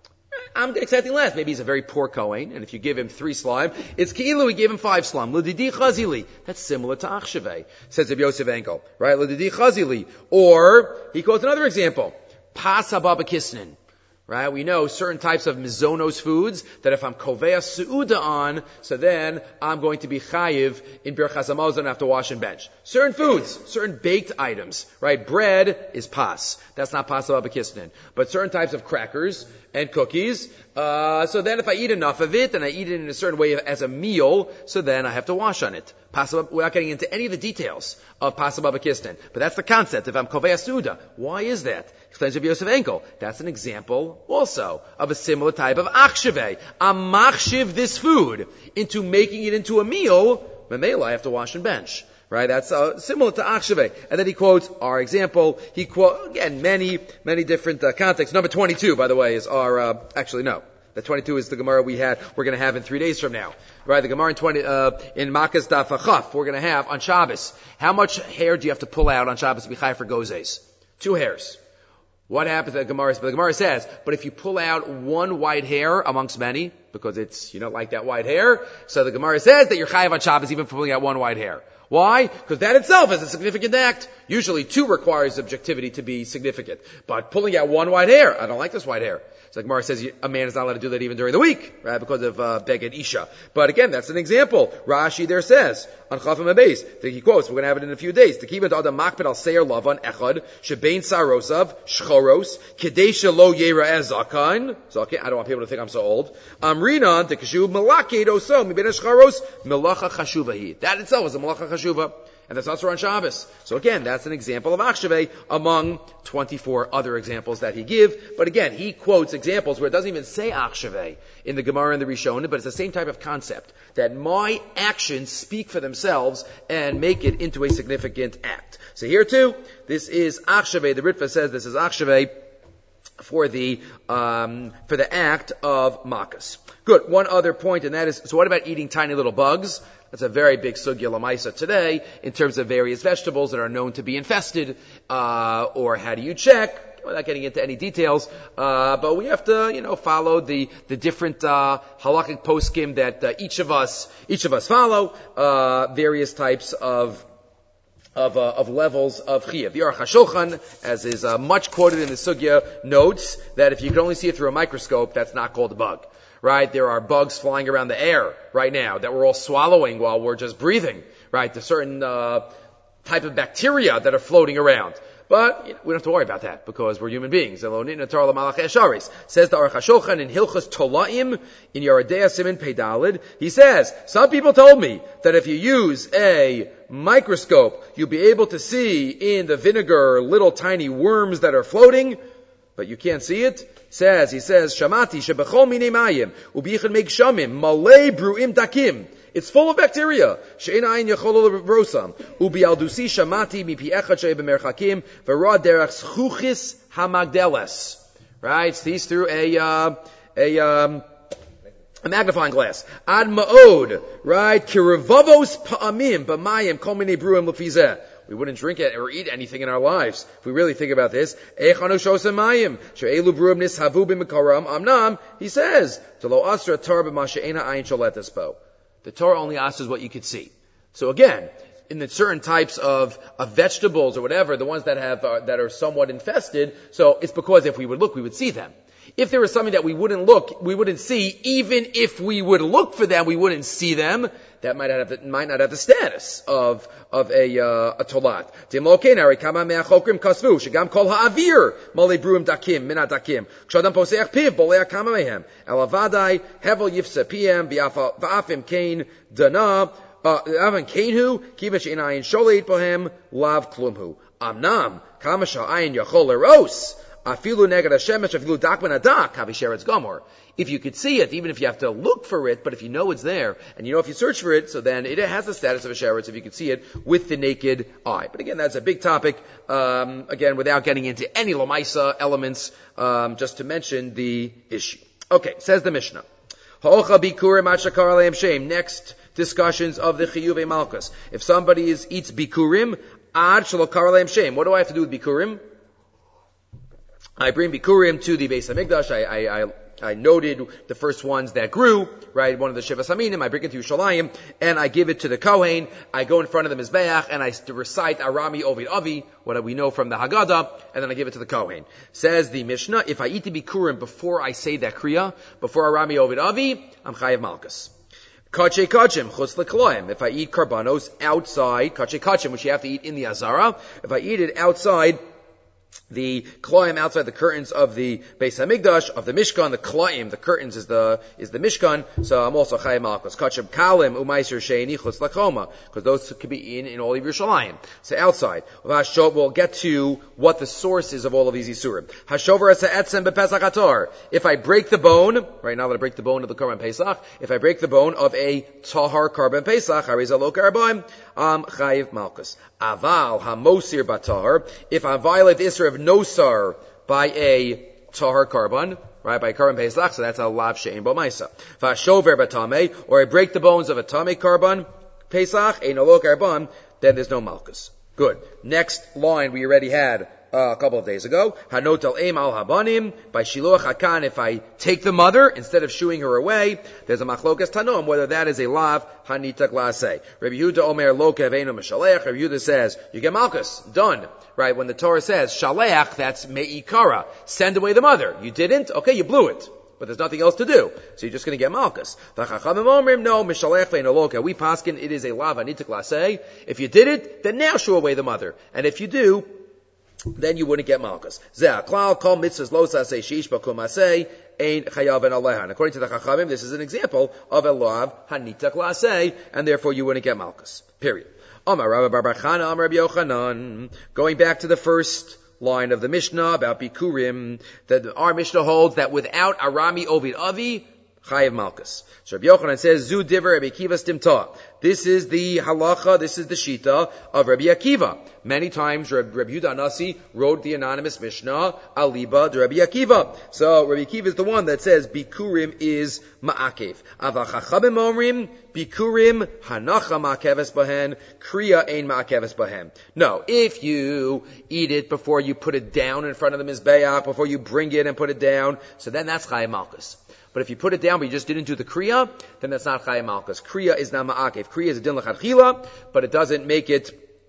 I'm accepting less. Maybe he's a very poor Kohen, and if you give him three slime, it's Ki'ilu, we gave him five slime. L'didi chazili. That's similar to Achshave, says Rabbi Yosef Enkel. Right? L'didi chazili. Or, he quotes another example. Pas hababa kisnin. Right? We know certain types of mizonos foods that if I'm kovea su'uda on, so then I'm going to be chayiv in birchas hamazon and have to wash and bench. Certain foods, certain baked items, right? Bread is pas. That's not pas abakisnin. But certain types of crackers and cookies, uh, so then if I eat enough of it and I eat it in a certain way as a meal, so then I have to wash on it. We're not getting into any of the details of pas abakisnin. But that's the concept. If I'm kovea su'uda, why is that? Explains Rabbi Yosef Enkel. That's an example also of a similar type of achshave. I'm machshiv this food into making it into a meal. Memela, I have to wash and bench. Right? That's uh, similar to achshave. And then he quotes our example. He quotes, again, many, many different uh, contexts. Number twenty-two, by the way, is our, uh, actually no. The twenty-two is the Gemara we had, we're going to have in three days from now. Right? The Gemara in twenty, uh, in Makas Daf Chaf, we're going to have on Shabbos. How much hair do you have to pull out on Shabbos to be chai for gozes? Two hairs. What happens? The Gemara, the Gemara says, but if you pull out one white hair amongst many, because it's, you don't like that white hair, so the Gemara says that you're chayav on Shabbos even for pulling out one white hair. Why? Because that itself is a significant act. Usually two requires objectivity to be significant. But pulling out one white hair, I don't like this white hair. So the Gemara says a man is not allowed to do that even during the week, right? Because of uh, Beged Isha. But again, that's an example. Rashi there says, on Chafim Abeis, he quotes, we're going to have it in a few days, to keep it on the makpid al seir lavan echad, shebein sarosav, shchoros, kedesha lo yera ezakan. So okay, I don't want people to think I'm so old. Amrinan, the kashuv malakid oso, mibin shchoros, melacha chashuvahi. That itself is a melacha chashuva. And that's also on Shabbos. So again, that's an example of Achshave among twenty-four other examples that he give. But again, he quotes examples where it doesn't even say Achshave in the Gemara and the Rishonim, but it's the same type of concept. That my actions speak for themselves and make it into a significant act. So here too, this is Achshave. The Ritva says this is Achshave for the, um, for the act of Makas. Good. One other point, and that is, so what about eating tiny little bugs? That's a very big sugya lamaisa today in terms of various vegetables that are known to be infested, uh, or how do you check? We're not getting into any details, uh, but we have to, you know, follow the, the different, uh, halakhic poskim that, uh, each of us, each of us follow, uh, various types of, of, uh, of levels of chiyuv. The Aruch HaShulchan, as is, uh, much quoted in the sugya, notes that if you can only see it through a microscope, that's not called a bug. Right? There are bugs flying around the air right now that we're all swallowing while we're just breathing. Right? There's certain uh, type of bacteria that are floating around. But you know, we don't have to worry about that because we're human beings. Says the Aruch HaShulchan in Hilchos Tolaim in Yeridei Siman Pei Daled. He says, some people told me that if you use a microscope, you'll be able to see in the vinegar little tiny worms that are floating, but you can't see it. Says, he says, Shamati shebechol minei mayim ubiyichad meig shamim malei bruim dakim. It's full of bacteria. She'ein ayin yachol levrosam ubialdusi shamati mipi echad shei b'merchakim v'ra derech zchuchis hamagdeles. Right? So he's through a uh, a um, a magnifying glass. Ad ma'od. Right? Kirevavos pa'amim b'mayim kol minei bruim lefizeh. We wouldn't drink it or eat anything in our lives. If we really think about this, he says, the Torah only asks what you could see. So again, in the certain types of, of vegetables or whatever, the ones that have uh, that are somewhat infested, so it's because if we would look, we would see them. If there was something that we wouldn't look, we wouldn't see, even if we would look for them, we wouldn't see them. That might not have the, might not have the status of of a uh, a tolat. Timlokenari kama me'achokrim kasvu shegam kol ha'avir malei bruim dakim min hadakim kshadam poseach piv bolei kama mehem elavadai hevel yifsa pm v'afim kain dana avan kainhu kiva she'inayin sholeit bohem lav klumhu amnam kama sha'ayin yachol eros Afilu neged hashemesh, afilu dakman adak, havisheretz gomor. If you could see it, even if you have to look for it, but if you know it's there, and you know if you search for it, so then it has the status of a sheretz if you can see it with the naked eye. But again, that's a big topic, um, again, without getting into any Lamaisa elements, um, just to mention the issue. Okay, says the Mishnah. Ha'ocha bikurim ad shakar aleim shem. Next discussions of the Chiyuvei Malkus. If somebody is, eats bikurim, ad shalakar aleim shem. What do I have to do with bikurim? I bring bikurim to the Beis Hamikdash. I, I, I, I noted the first ones that grew, right? One of the Shivas Haminim. I bring it to Yerushalayim, and I give it to the Kohen. I go in front of the Mizbeach, and I recite Arami Ovid Avi, what we know from the Haggadah, and then I give it to the Kohen. Says the Mishnah, if I eat the bikurim before I say that Kriya, before Arami Ovid Avi, I'm Chayav Malkus. Kache kachim, chutz lekloim. If I eat karbanos outside, kache kachim, which you have to eat in the Azara, if I eat it outside the kloim, outside the curtains of the Beis Hamikdash, of the Mishkan, the kloim, the curtains is the is the Mishkan. So I'm also chayav malchus. Kachim kalim umaiser sheini chutz lachoma, because those could be in in all of Yerushalayim. So outside. We'll get to what the source is of all of these isurim. Hashover as etzem bepesach ator. If I break the bone, right now that I break the bone of the Karban Pesach, if I break the bone of a tahar Karban Pesach, harizah lo karbaim, I'm chayav malchus. Aval hamosir batahar. If I violate the Isra of nosar by a tahar karban, right, by karban pesach, so that's a lav she'en bo ma'isa. Vashover batame, or I break the bones of a tame karban pesach, ein lo karban, then there's no malchus. Good. Next line we already had uh, a couple of days ago. Hanot al eim al habanim, by shiluach hakan, if I take the mother instead of shooing her away, there's a machlokas tanom whether that is a lav hanitak laaseh. Rabbi Yehuda omer lo keveinu mishaleach. Rabbi Yehuda says you get malchus, done. Right, when the Torah says shaleach, that's me'ikara, send away the mother. You didn't, okay, you blew it. But there's nothing else to do. So you're just going to get malchus. The Chachamim omrim, no, mishalech ve'eno loka. We paskin, it is a lav hanitak laaseh. If you did it, then now shoo away the mother. And if you do, then you wouldn't get malchus. Zeh klal kol mitzvahs lo saseh sheish bakum aseh ein chayav en alehan. According to the Chachamim, this is an example of a lav hanitak laaseh, and therefore you wouldn't get malchus. Period. Amar Rabbi Bar Chana, Amar Rabbi Yochanan. Going back to the first line of the Mishnah about bikurim, that our Mishnah holds that without Arami Ovid Avi, chayav malchus. So Rabbi Yochanan says, Zu diver Rabbi Akiva stimta. This is the halacha, this is the shita of Rabbi Akiva. Many times Rabbi, Rabbi Yehuda Nasi wrote the anonymous Mishnah, Aliba de Rabbi Akiva. So Rabbi Akiva is the one that says bikurim is ma'akev. Ava chachamim omrim, bikurim hanacha ma'akeves bahen, kriya ein ma'akeves bahen. No, if you eat it before you put it down in front of the mizbeach, before you bring it and put it down, so then that's chayav malchus. But if you put it down but you just didn't do the kriya, then that's not chayav malchus. Kriya is not ma'akev. Kriya is a din l'chadchila, but it doesn't make it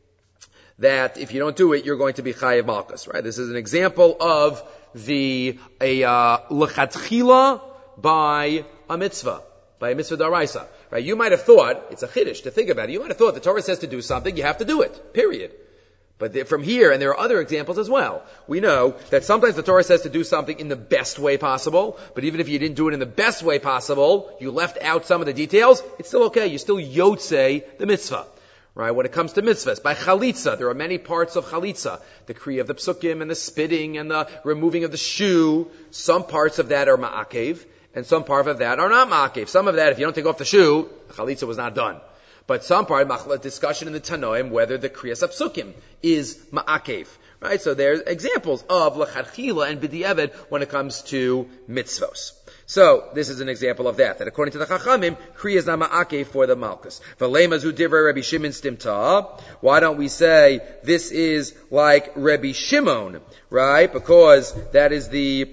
that if you don't do it, you're going to be chayav malchus, right? This is an example of the, a, uh, l'chadchila by a mitzvah, by a mitzvah daraisa, right? You might have thought, it's a chiddush to think about it, you might have thought the Torah says to do something, you have to do it, period. But from here, and there are other examples as well, we know that sometimes the Torah says to do something in the best way possible, but even if you didn't do it in the best way possible, you left out some of the details, it's still okay. You still yotzei the mitzvah. Right? When it comes to mitzvahs, by chalitza, there are many parts of chalitza. The kriya of the psukim and the spitting and the removing of the shoe. Some parts of that are ma'akev, and some parts of that are not ma'akev. Some of that, if you don't take off the shoe, chalitza was not done. But some part, discussion in the Tanoim, whether the kriyas of psukim is ma'akev. Right? So there's examples of l'chadchila and b'di'eved when it comes to mitzvos. So this is an example of that. That according to the Chachamim, kriya is not ma'akev for the malchus. V'lema zu divrei Rabbi Shimon stimta. Why don't we say this is like Rabbi Shimon, right? Because that is the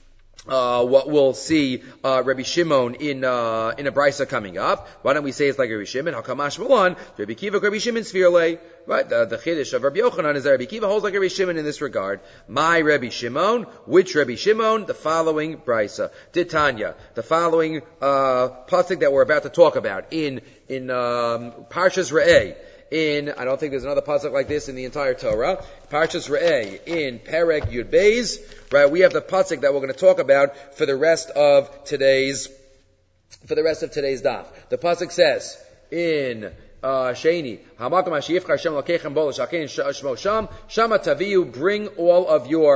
Uh, what we'll see, uh, Rabbi Shimon in, uh, in a brisa coming up. Why don't we say it's like Rabbi Shimon? Hakamash Malan, Rabbi Kiva, Rabbi Shimon Svirle. Right? The, the chiddush of Rabbi Yochanan is that Rabbi Kiva holds like Rabbi Shimon in this regard. My Rabbi Shimon, which Rabbi Shimon? The following brisa. Titania. The following, uh, pasuk that we're about to talk about in, in, um, Parshas Re'eh. In, I don't think there's another pasuk like this in the entire Torah. Parshas Re'eh in Perek Yud Beis, right? We have the pasuk that we're going to talk about for the rest of today's, for the rest of today's daf. The pasuk says in uh, Sheni, Hamakom Hashiyivcha Hashem Lokechem Bo L'Shakein Shmo Sham Shama Taviu, bring all of your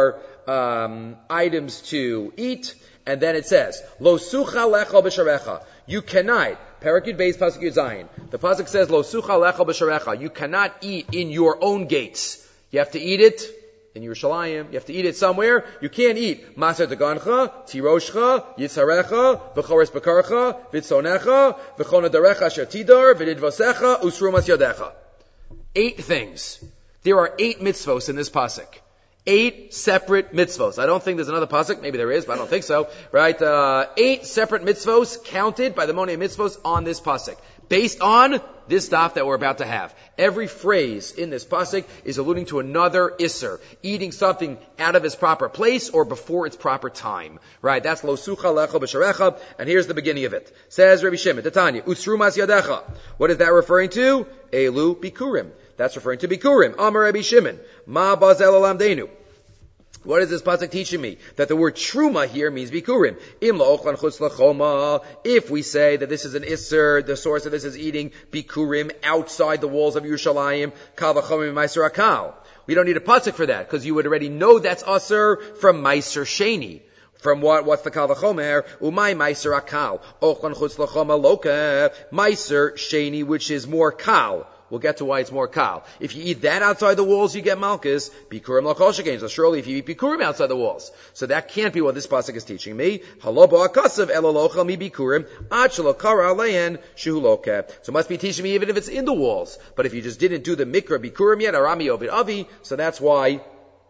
um, items to eat, and then it says, Lo sucha lecha b'sharecha. You cannot, Perek Yud Beis Pasuk Yud Zayin. The pasuk says, Lo sucha lecha b'sharecha. You cannot eat in your own gates. You have to eat it in Yerushalayim. You have to eat it somewhere. You can't eat Maser Dagancha, Tiroshcha, Yitzarecha, V'chores Bekarcha, V'tzonecha, V'chona Darecha Asher Tidar, V'nidvosecha, Usrumas Yadecha. Eight things. There are eight mitzvos in this pasuk. Eight separate mitzvos. I don't think there's another pasuk. Maybe there is, but I don't think so. Right? Uh, eight separate mitzvos counted by the Monei mitzvos on this pasuk, based on this daf that we're about to have. Every phrase in this pasuk is alluding to another isser, eating something out of its proper place or before its proper time. Right? That's lo sucha lecha b'sharecha, and here's the beginning of it. Says Rabbi Shimon, Tanya, utsrumas yadecha. What is that referring to? Elu bikurim. That's referring to bikurim. Amar Rabbi Shimon, ma bazel alamdenu. What is this pasuk teaching me? That the word truma here means bikurim. Im la'ochlan chutz lachoma. If we say that this is an isser, the source of this is eating bikurim outside the walls of Yerushalayim, kal v'chomim meiser akal. We don't need a pasuk for that, because you would already know that's usser from meiser sheni. From what? What's the kal v'chomer? Umay meiser akal. Ochlan chutz lachoma loka. Meiser sheni, which is more kal. We'll get to why it's more kal. If you eat that outside the walls, you get malchus. Bikurim l'kol shekain. So surely if you eat bikurim outside the walls. So that can't be what this pasuk is teaching me. Halo bo akasav elo lochel mi bikurim ad shelo kara alein shehu lokeh. So it must be teaching me even if it's in the walls. But if you just didn't do the mikra bikurim yet, arami ovid avi, so that's why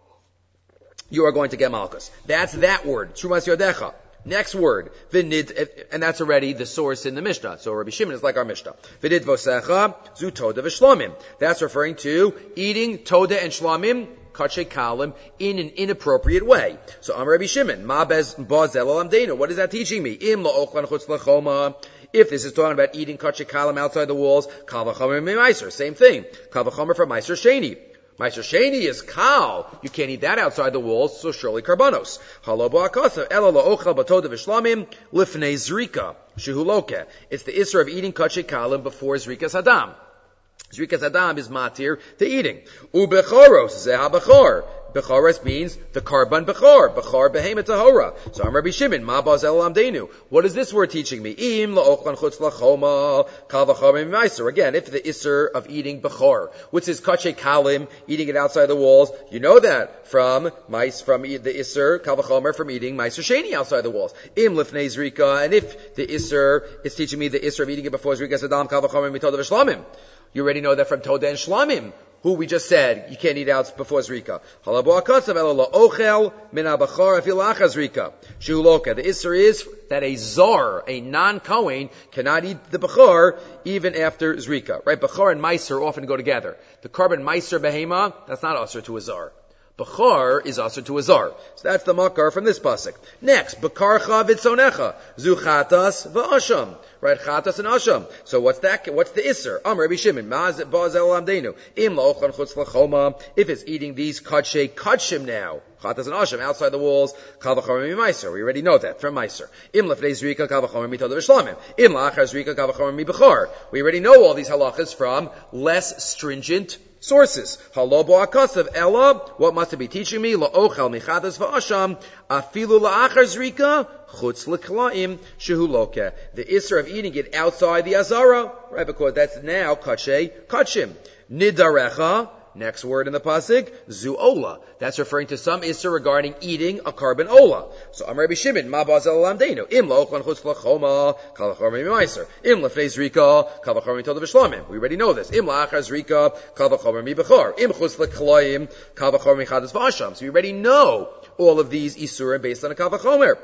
you are going to get malchus. That's that word. Trumas yodecha. Next word, v'nid, and that's already the source in the Mishnah. So Rabbi Shimon is like our Mishnah. V'nid vosecha zu toda v'shlamim. That's referring to eating toda and shlamim, kache kalim, in an inappropriate way. So Amar Rabbi Shimon, ma bez bazel alamdeinu. What is that teaching me? Im la'ochlan chutz lachoma. If this is talking about eating kache kalim outside the walls, kal v'chomer meiser. Same thing. Kal v'chomer from meiser sheni. Meiser sheni is kal. You can't eat that outside the walls, so surely karbanos. Halo ba'akasa ela la'ochel batoda v'shlamim lifnei zrika shehu lokeh. It's the isser of eating kache kalim before zrikas hadam. Zrikas hadam is matir to eating. Ubechoros zeha bechor. Bechoros means the karban bechor. Bechor behemoth tahora. So I'm Rabbi Shimon. Ma bazel lamdenu. What is this word teaching me? Im la'ochlan chutz lachoma kal v'chomer meiser. Again, if the isser of eating bechor, which is kache kalim, eating it outside the walls, you know that from mice from the isser kal v'chomer from eating meiser sheni outside the walls. Im lifnei zrika. And if the isser is teaching me the isser of eating it before zrikas hadam kal v'chomer mitoda v'shlamim. You already know that from toda and shlamim, who we just said you can't eat out before zrika. Halabo akatzav elo ochel min habachar afil achas zrika. Shehuloka. The isser is that a zar, a non-kohen, cannot eat the bachar even after zrika. Right? Bachar and meiser often go together. The carbon meiser behema, that's not usher to a zar. Bachar is usher to a zar. So that's the makar from this pasuk. Next, bakarcha v'tzonecha, zu chatas v'asham. Right, chatas and asham. So what's that? What's the isser? Am Rabbi Shimon, ma'az ba'zel lamdenu. Im la'ochlan chutz lachoma. If it's eating these kadshe kadshim now, chatas and asham outside the walls, kal v'chomer mi meiser. We already know that from meiser. Im lefnei zrika kal v'chomer mi toda v'shlamim. Im la'achar zrika kal v'chomer mi b'char. We already know all these halachas from less stringent sources. Halo bo akasav ella. What must it be teaching me? La'ochel michadas v'asham afilu la'achar zrika chutz l'klaim shehu lokeh. The isser of eating it outside the azara, right? Because that's now kache kachim. Nidarecha. Next word in the pasuk, zuola. That's referring to some isser regarding eating a carbon ola. So Amar Rabbi Shimon, ma bazel lamdeinu. Im la'ochlan chutz lachoma kal v'chomer mi meiser. Im lefnei zrika kal v'chomer mi toda v'shlamim. We already know this. Im la'achar zrika kal v'chomer mi bechor. Im chutz l'klayim kal v'chomer mi chadas v'asham. So we already know all of these isurim based on a kal v'chomer.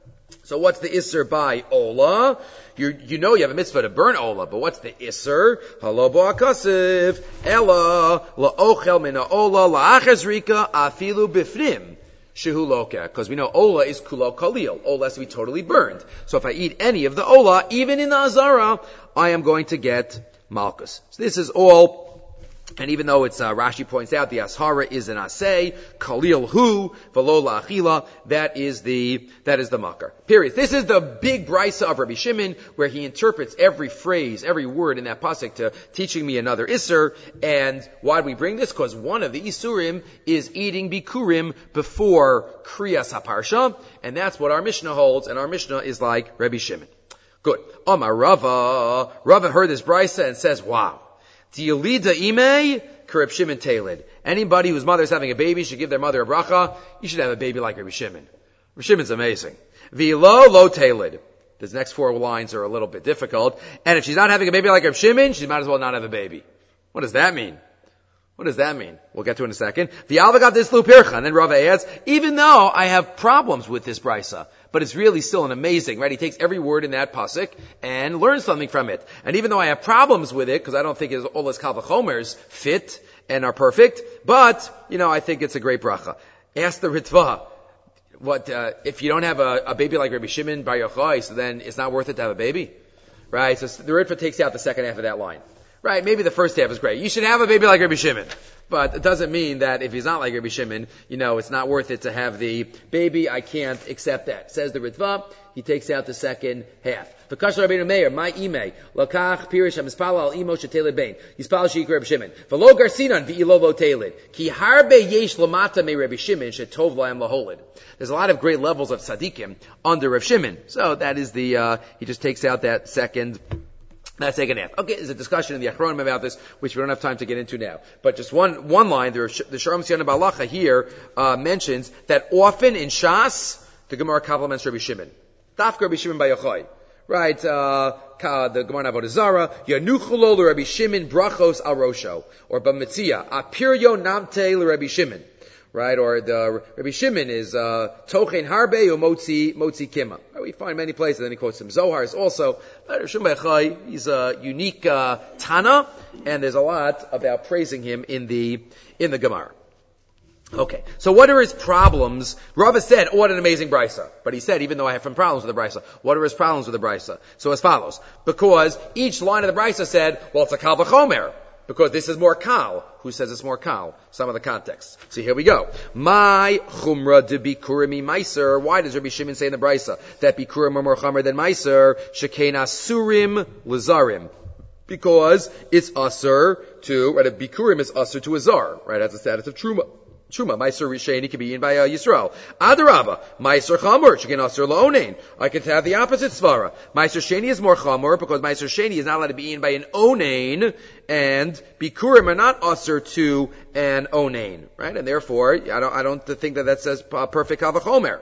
So what's the isser by ola? You you know you have a mitzvah to burn ola, but what's the isser? Halo bo akasiv ella la'ochel min ha'ola la'achar zrika afilu bifnim shehu lokeh. Because we know ola is kulo kalil. Ola has to be totally burned. So if I eat any of the ola, even in the azara, I am going to get malchus. So this is all And even though it's, uh, Rashi points out, the ashara is an asay, kalil hu, velo la'achila, that is the, that is the makar. Period. This is the big brisa of Rabbi Shimon, where he interprets every phrase, every word in that pasuk to teaching me another isur. And why do we bring this? Because one of the isurim is eating bikurim before kriyas haparsha, and that's what our Mishnah holds, and our Mishnah is like Rabbi Shimon. Good. Amar Rava, Rava heard this brisa and says, wow. Diolida ime, Reb Shimon Talid. Anybody whose mother is having a baby should give their mother a bracha. You should have a baby like Rabbi Shimon. Rabbi Shimon's amazing. V'lo lo Talid. These next four lines are a little bit difficult. And if she's not having a baby like Reb Shimon, she might as well not have a baby. What does that mean? What does that mean? We'll get to it in a second. V'alvagat this lupircha. And then Rava adds, even though I have problems with this brisa, but it's really still an amazing, right? He takes every word in that pasuk and learns something from it. And even though I have problems with it, because I don't think it's, all his kal v'chomers fit and are perfect, but, you know, I think it's a great bracha. Ask the Ritva, what, uh, if you don't have a, a baby like Rabbi Shimon Bar Yochai, so then it's not worth it to have a baby? Right? So the Ritva takes out the second half of that line. Right, maybe the first half is great. You should have a baby like Rabbi Shimon. But it doesn't mean that if he's not like Rabbi Shimon, you know, it's not worth it to have the baby. I can't accept that. Says the Ritva, he takes out the second half. V'kash Rabbeinu Meir, my imei, lakach pirish hamispal al imo sheteled bein. Yispal sheik Rabbi Shimon. V'lo garsinan v'ilo lo teled. Ki harbe yesh lamata me Rabbi Shimon shetov lahem laholid. There's a lot of great levels of tzaddikim under Rabbi Shimon. So that is the, uh, he just takes out that second That's second half. Okay, there's a discussion in the Achronim about this, which we don't have time to get into now. But just one one line, there, the Sharm Siana Balacha here uh, mentions that often in Shas, the Gemara compliments Rabbi Shimon. Dafka Rabbi Shimon Bar Yochai. Right, uh, the Gemara in Avodah Zarah, Yanuchulo l'Rabbi Shimon brachos al rosho. Or B'Metzia, Apiryo namte l'Rabbi Shimon. Right, or the Rabbi Shimon is uh Tochen Harbe or Motzi Motzi Kima. We find many places. Then he quotes some Zohars also. But Rabbi Shimon Bar Yochai, he's a unique uh, Tana, and there's a lot about praising him in the in the Gemara. Okay, so what are his problems? Rava said, "Oh, what an amazing brisa!" But he said, even though I have some problems with the brisa, what are his problems with the brisa? So as follows: because each line of the brisa said, "Well, it's a kal v'chomer." Because this is more kal. Who says it's more kal? Some of the context. So here we go. My chumra de bikurimi meiser. Why does Rabbi Shimon say in the brisa that bikurim are more chamer than meiser? Shekain asurim lazarim. Because it's asur to, right, a bikurim is asur to a zar, right, as a status of truma. Truma, Meiser Risheni can be eaten by uh, Yisrael. Adarava, Meiser Chamor, she can asur la'onein. I could have the opposite svara. Meiser Sheni is more Chamor because Meiser Sheni is not allowed to be eaten by an onein, and Bikurim are not asur to an onein, right? And therefore, I don't, I don't think that that says uh, perfect kal v'chomer.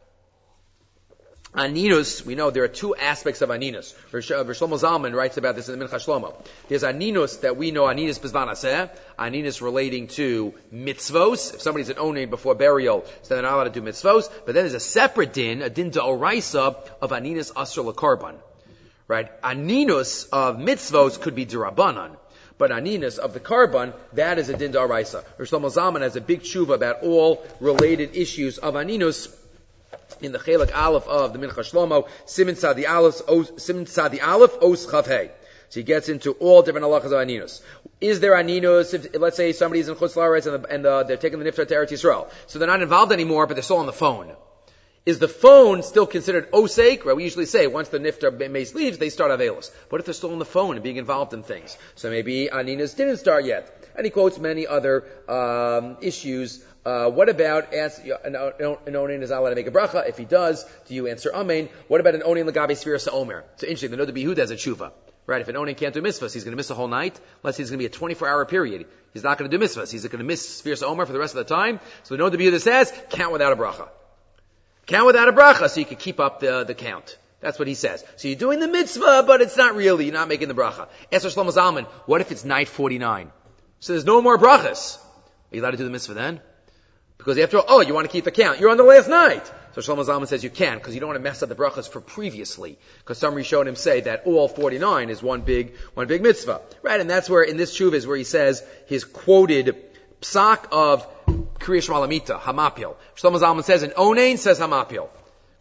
Aninus, we know there are two aspects of aninus. Shlomo Zalman writes about this in the Mincha Shlomo. There's aninus that we know, aninus bezvan aseh, aninus relating to mitzvos. If somebody's an onein before burial, so they're not allowed to do mitzvos. But then there's a separate din, a din d'oraisa of aninus asur l'karban. Right? Aninus of mitzvos could be d'rabanan. But aninus of the karban, that is a din d'oraisa. Shlomo Zalman has a big tshuva about all related issues of aninus in the Chelak Aleph of the Mincha Shlomo, Siman Tzadi Aleph, Siman Tzadi Aleph, Os Chav Hey. So he gets into all different halachas of aninus. Is there aninus if, if let's say somebody's in Chutz La'aretz and, the, and the, they're taking the niftar to Eretz Yisrael, so they're not involved anymore, but they're still on the phone. Is the phone still considered osek? Right? We usually say once the niftar mace leaves, they start avelos. What if they're still on the phone and being involved in things? So maybe aninus didn't start yet. And he quotes many other um, issues. Uh, what about ask, an, an onein is not allowed to make a bracha? If he does, do you answer amen? What about an onein l'gabe sfiras ha'omer? So interesting. The Noda B'Yehuda has a tshuva. Right? If an onein can't do mitzvahs, he's going to miss a whole night. Unless he's going to be a twenty-four hour period. He's not going to do mitzvahs. He's going to miss sfiras ha'omer for the rest of the time. So the Noda B'Yehuda says, count without a bracha. Count without a bracha so you can keep up the, the count. That's what he says. So you're doing the mitzvah, but it's not really, you're not making the bracha. Esther Shlomo Zalman, what if it's night forty-nine? So there's no more brachas. Are you allowed to do the mitzvah then? Because after all, oh, you want to keep the count. You're on the last night. So Shlomo Zalman says you can, because you don't want to mess up the brachas for previously. Because some Rishonim say that all forty-nine is one big, one big mitzvah. Right? And that's where, in this tshuva is where he says his quoted psak of Kriya Shema Lamita, Hamapil. Shlomo Zalman says an onein says Hamapil.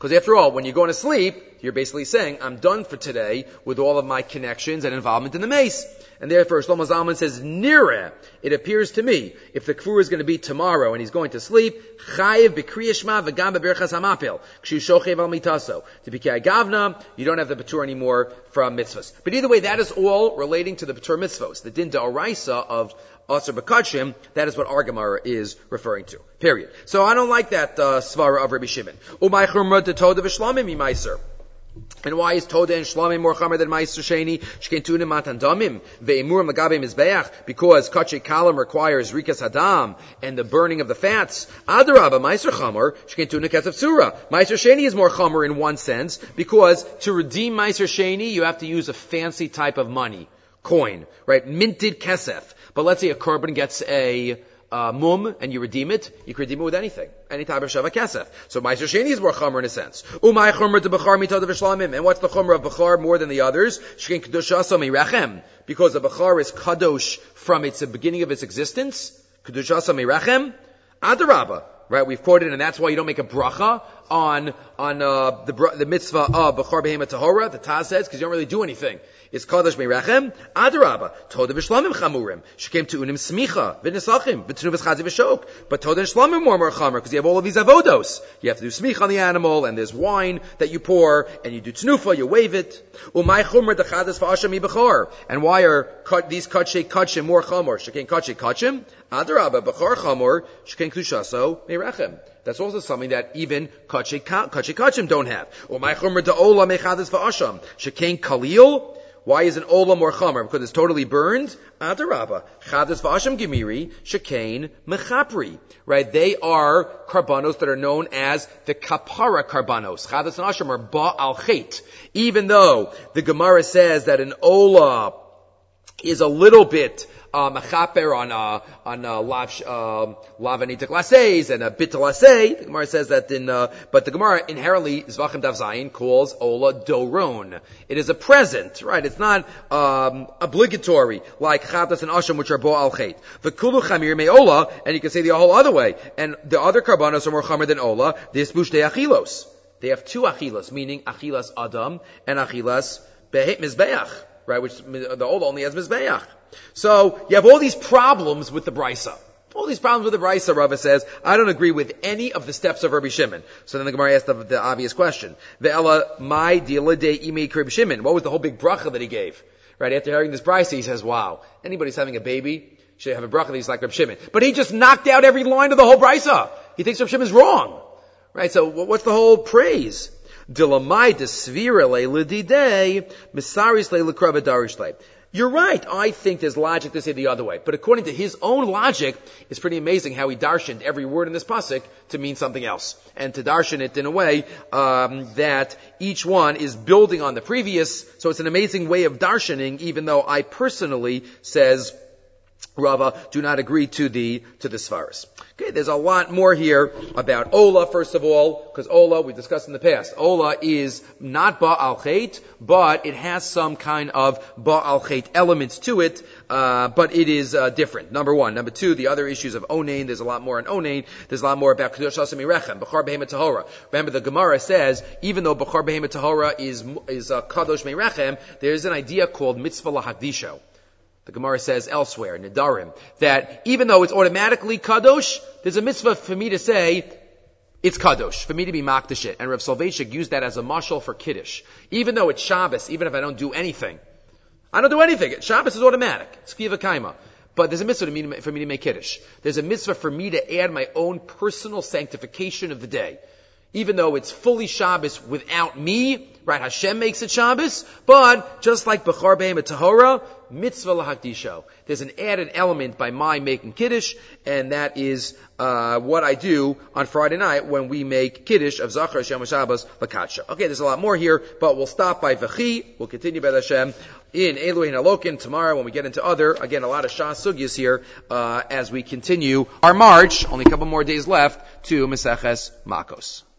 Because after all, when you're going to sleep, you're basically saying, I'm done for today with all of my connections and involvement in the mace. And therefore, Shlomo Zalman says, Nireh, it appears to me, if the kfur is going to be tomorrow and he's going to sleep, chayiv b'kriyas shema v'gam b'berachas hamafil, kshu shochev al mitaso. To b'kei gavna, you don't have the patur anymore from mitzvahs. But either way, that is all relating to the patur mitzvahs. The din da'oraisa of Asr b'kachim, that is what our Gemara is referring to. Period. So I don't like that uh, svara of Rabbi Shimon. Umay chumra d'toda v'shlamim imaiser. And why is Toda and Shlamim more chamer than Meiser Sheni? Shkentunim matan damim ve'emurim lagabe mizbeach, because Kachay Kalam requires rikas hadam and the burning of the fats. Adarabba Meiser chamer shkentunim kesef surah. Meiser Sheni is more chamer in one sense, because to redeem Meiser Sheni you have to use a fancy type of money, coin, right? Minted kesef. But let's say a korban gets a Uh, mum, and you redeem it, you can redeem it with anything. Any type of shava kesef. So Meiser Sheni is more chomer in a sense. Umay chomer to Bechar mitoda v'shlamim. And what's the chomer of Bechar more than the others? Shkin kedushaso mirechem. Because the Bechar is kadosh from its the beginning of its existence. Kedushaso mirechem. Adarabba. Right, we've quoted, and that's why you don't make a bracha on on uh, the the mitzvah of Bechar Behema Tahora. The Taz says, because you don't really do anything. It's Kadosh Meirachem, Adarabba, Toda V'Shlamim Chamurim, Shekem Tu'unim Smicha, V'Nesachim, V'Tunu V'Chazi V'Shok. But Toda and Shlamim more more Chamer, because you have all of these avodos. You have to do Smicha on the animal, and there's wine that you pour, and you do Tnufa, you wave it. Umay Chumer Dechades V'Asham Bechar. And why are cut, these Kachei Kachim more Chamer? Shekem Kachei Kachim, Adarabba, Bechar Chamer, Shekem Kushaso Meirachem. That's also something that even Kachei Kachim don't have. Umay Chumer Da'ola Mechades V'Asham, Shekem Kalil. Why is an ola more chamer? Because it's totally burned? Adarabba. Chades v'asham gemiri, shekain mechapri. Right? They are karbanos that are known as the kapara karbanos. Chades and asham are ba'al chet. Even though the Gemara says that an ola is a little bit uh, mechaper on uh, on uh, lav uh, lavanitik lases and a bit laseh. The Gemara says that in, uh, but the Gemara inherently Zvachim Dav Zayin calls ola doron. It is a present, right? It's not um, obligatory like chatas and asham, which are bo al chet. V'kulu chamir me ola, and you can say the whole other way. And the other karbanos are more chamer than ola. This bushte achilos. They have two achilas, meaning achilas adam and achilas behet mizbeach. Right, which the old only has mizbeach. So you have all these problems with the brisa. All these problems with the brisa. Rava says, I don't agree with any of the steps of Rabbi Shimon. So then the Gemara asked the, the obvious question: Ve'ela my dila de imi Rabbi Shimon. What was the whole big bracha that he gave? Right after hearing this brisa, he says, "Wow, anybody's having a baby should have a bracha that he's like Rabbi Shimon." But he just knocked out every line of the whole brisa. He thinks Rabbi Shimon is wrong. Right? So what's the whole praise? You're right. I think there's logic to say the other way. But according to his own logic, it's pretty amazing how he darshaned every word in this pasuk to mean something else. And to darshan it in a way um, that each one is building on the previous. So it's an amazing way of darshaning, even though I personally, says Rava, do not agree to the to the svaras. Okay, there's a lot more here about Ola, first of all, because Ola, we discussed in the past, Ola is not Ba'al Chet, but it has some kind of Ba'al Chet elements to it, uh, but it is uh, different. Number one. Number two, the other issues of Onain, there's a lot more on Onain, there's a lot more about Kedush Asam Irechem, Bechar Behema Tahora. Remember, the Gemara says, even though Bechar Behema Tahora is, is uh, Kadosh Meirechem, there's an idea called Mitzvah Lahakdisho. The Gemara says elsewhere, Nidarim, that even though it's automatically Kadosh, there's a mitzvah for me to say, it's Kadosh, for me to be Makdash it. And Rav Soloveitchik used that as a mashal for Kiddush. Even though it's Shabbos, even if I don't do anything. I don't do anything. Shabbos is automatic. It's Kiva Kaima. But there's a mitzvah to me, for me to make Kiddush. There's a mitzvah for me to add my own personal sanctification of the day. Even though it's fully Shabbos without me, right? Hashem makes it Shabbos, but just like Bechar Behema Tahora, mitzvah lahakdisho. There's an added element by my making Kiddush, and that is uh what I do on Friday night when we make Kiddush of Zachar Hashem Shabbos Lakatsha. Okay, there's a lot more here, but we'll stop by V'chi. We'll continue by Hashem in Elohin Alokin tomorrow when we get into other, again, a lot of Shas Sugyas here, uh as we continue our march, only a couple more days left, to Meseches Makos.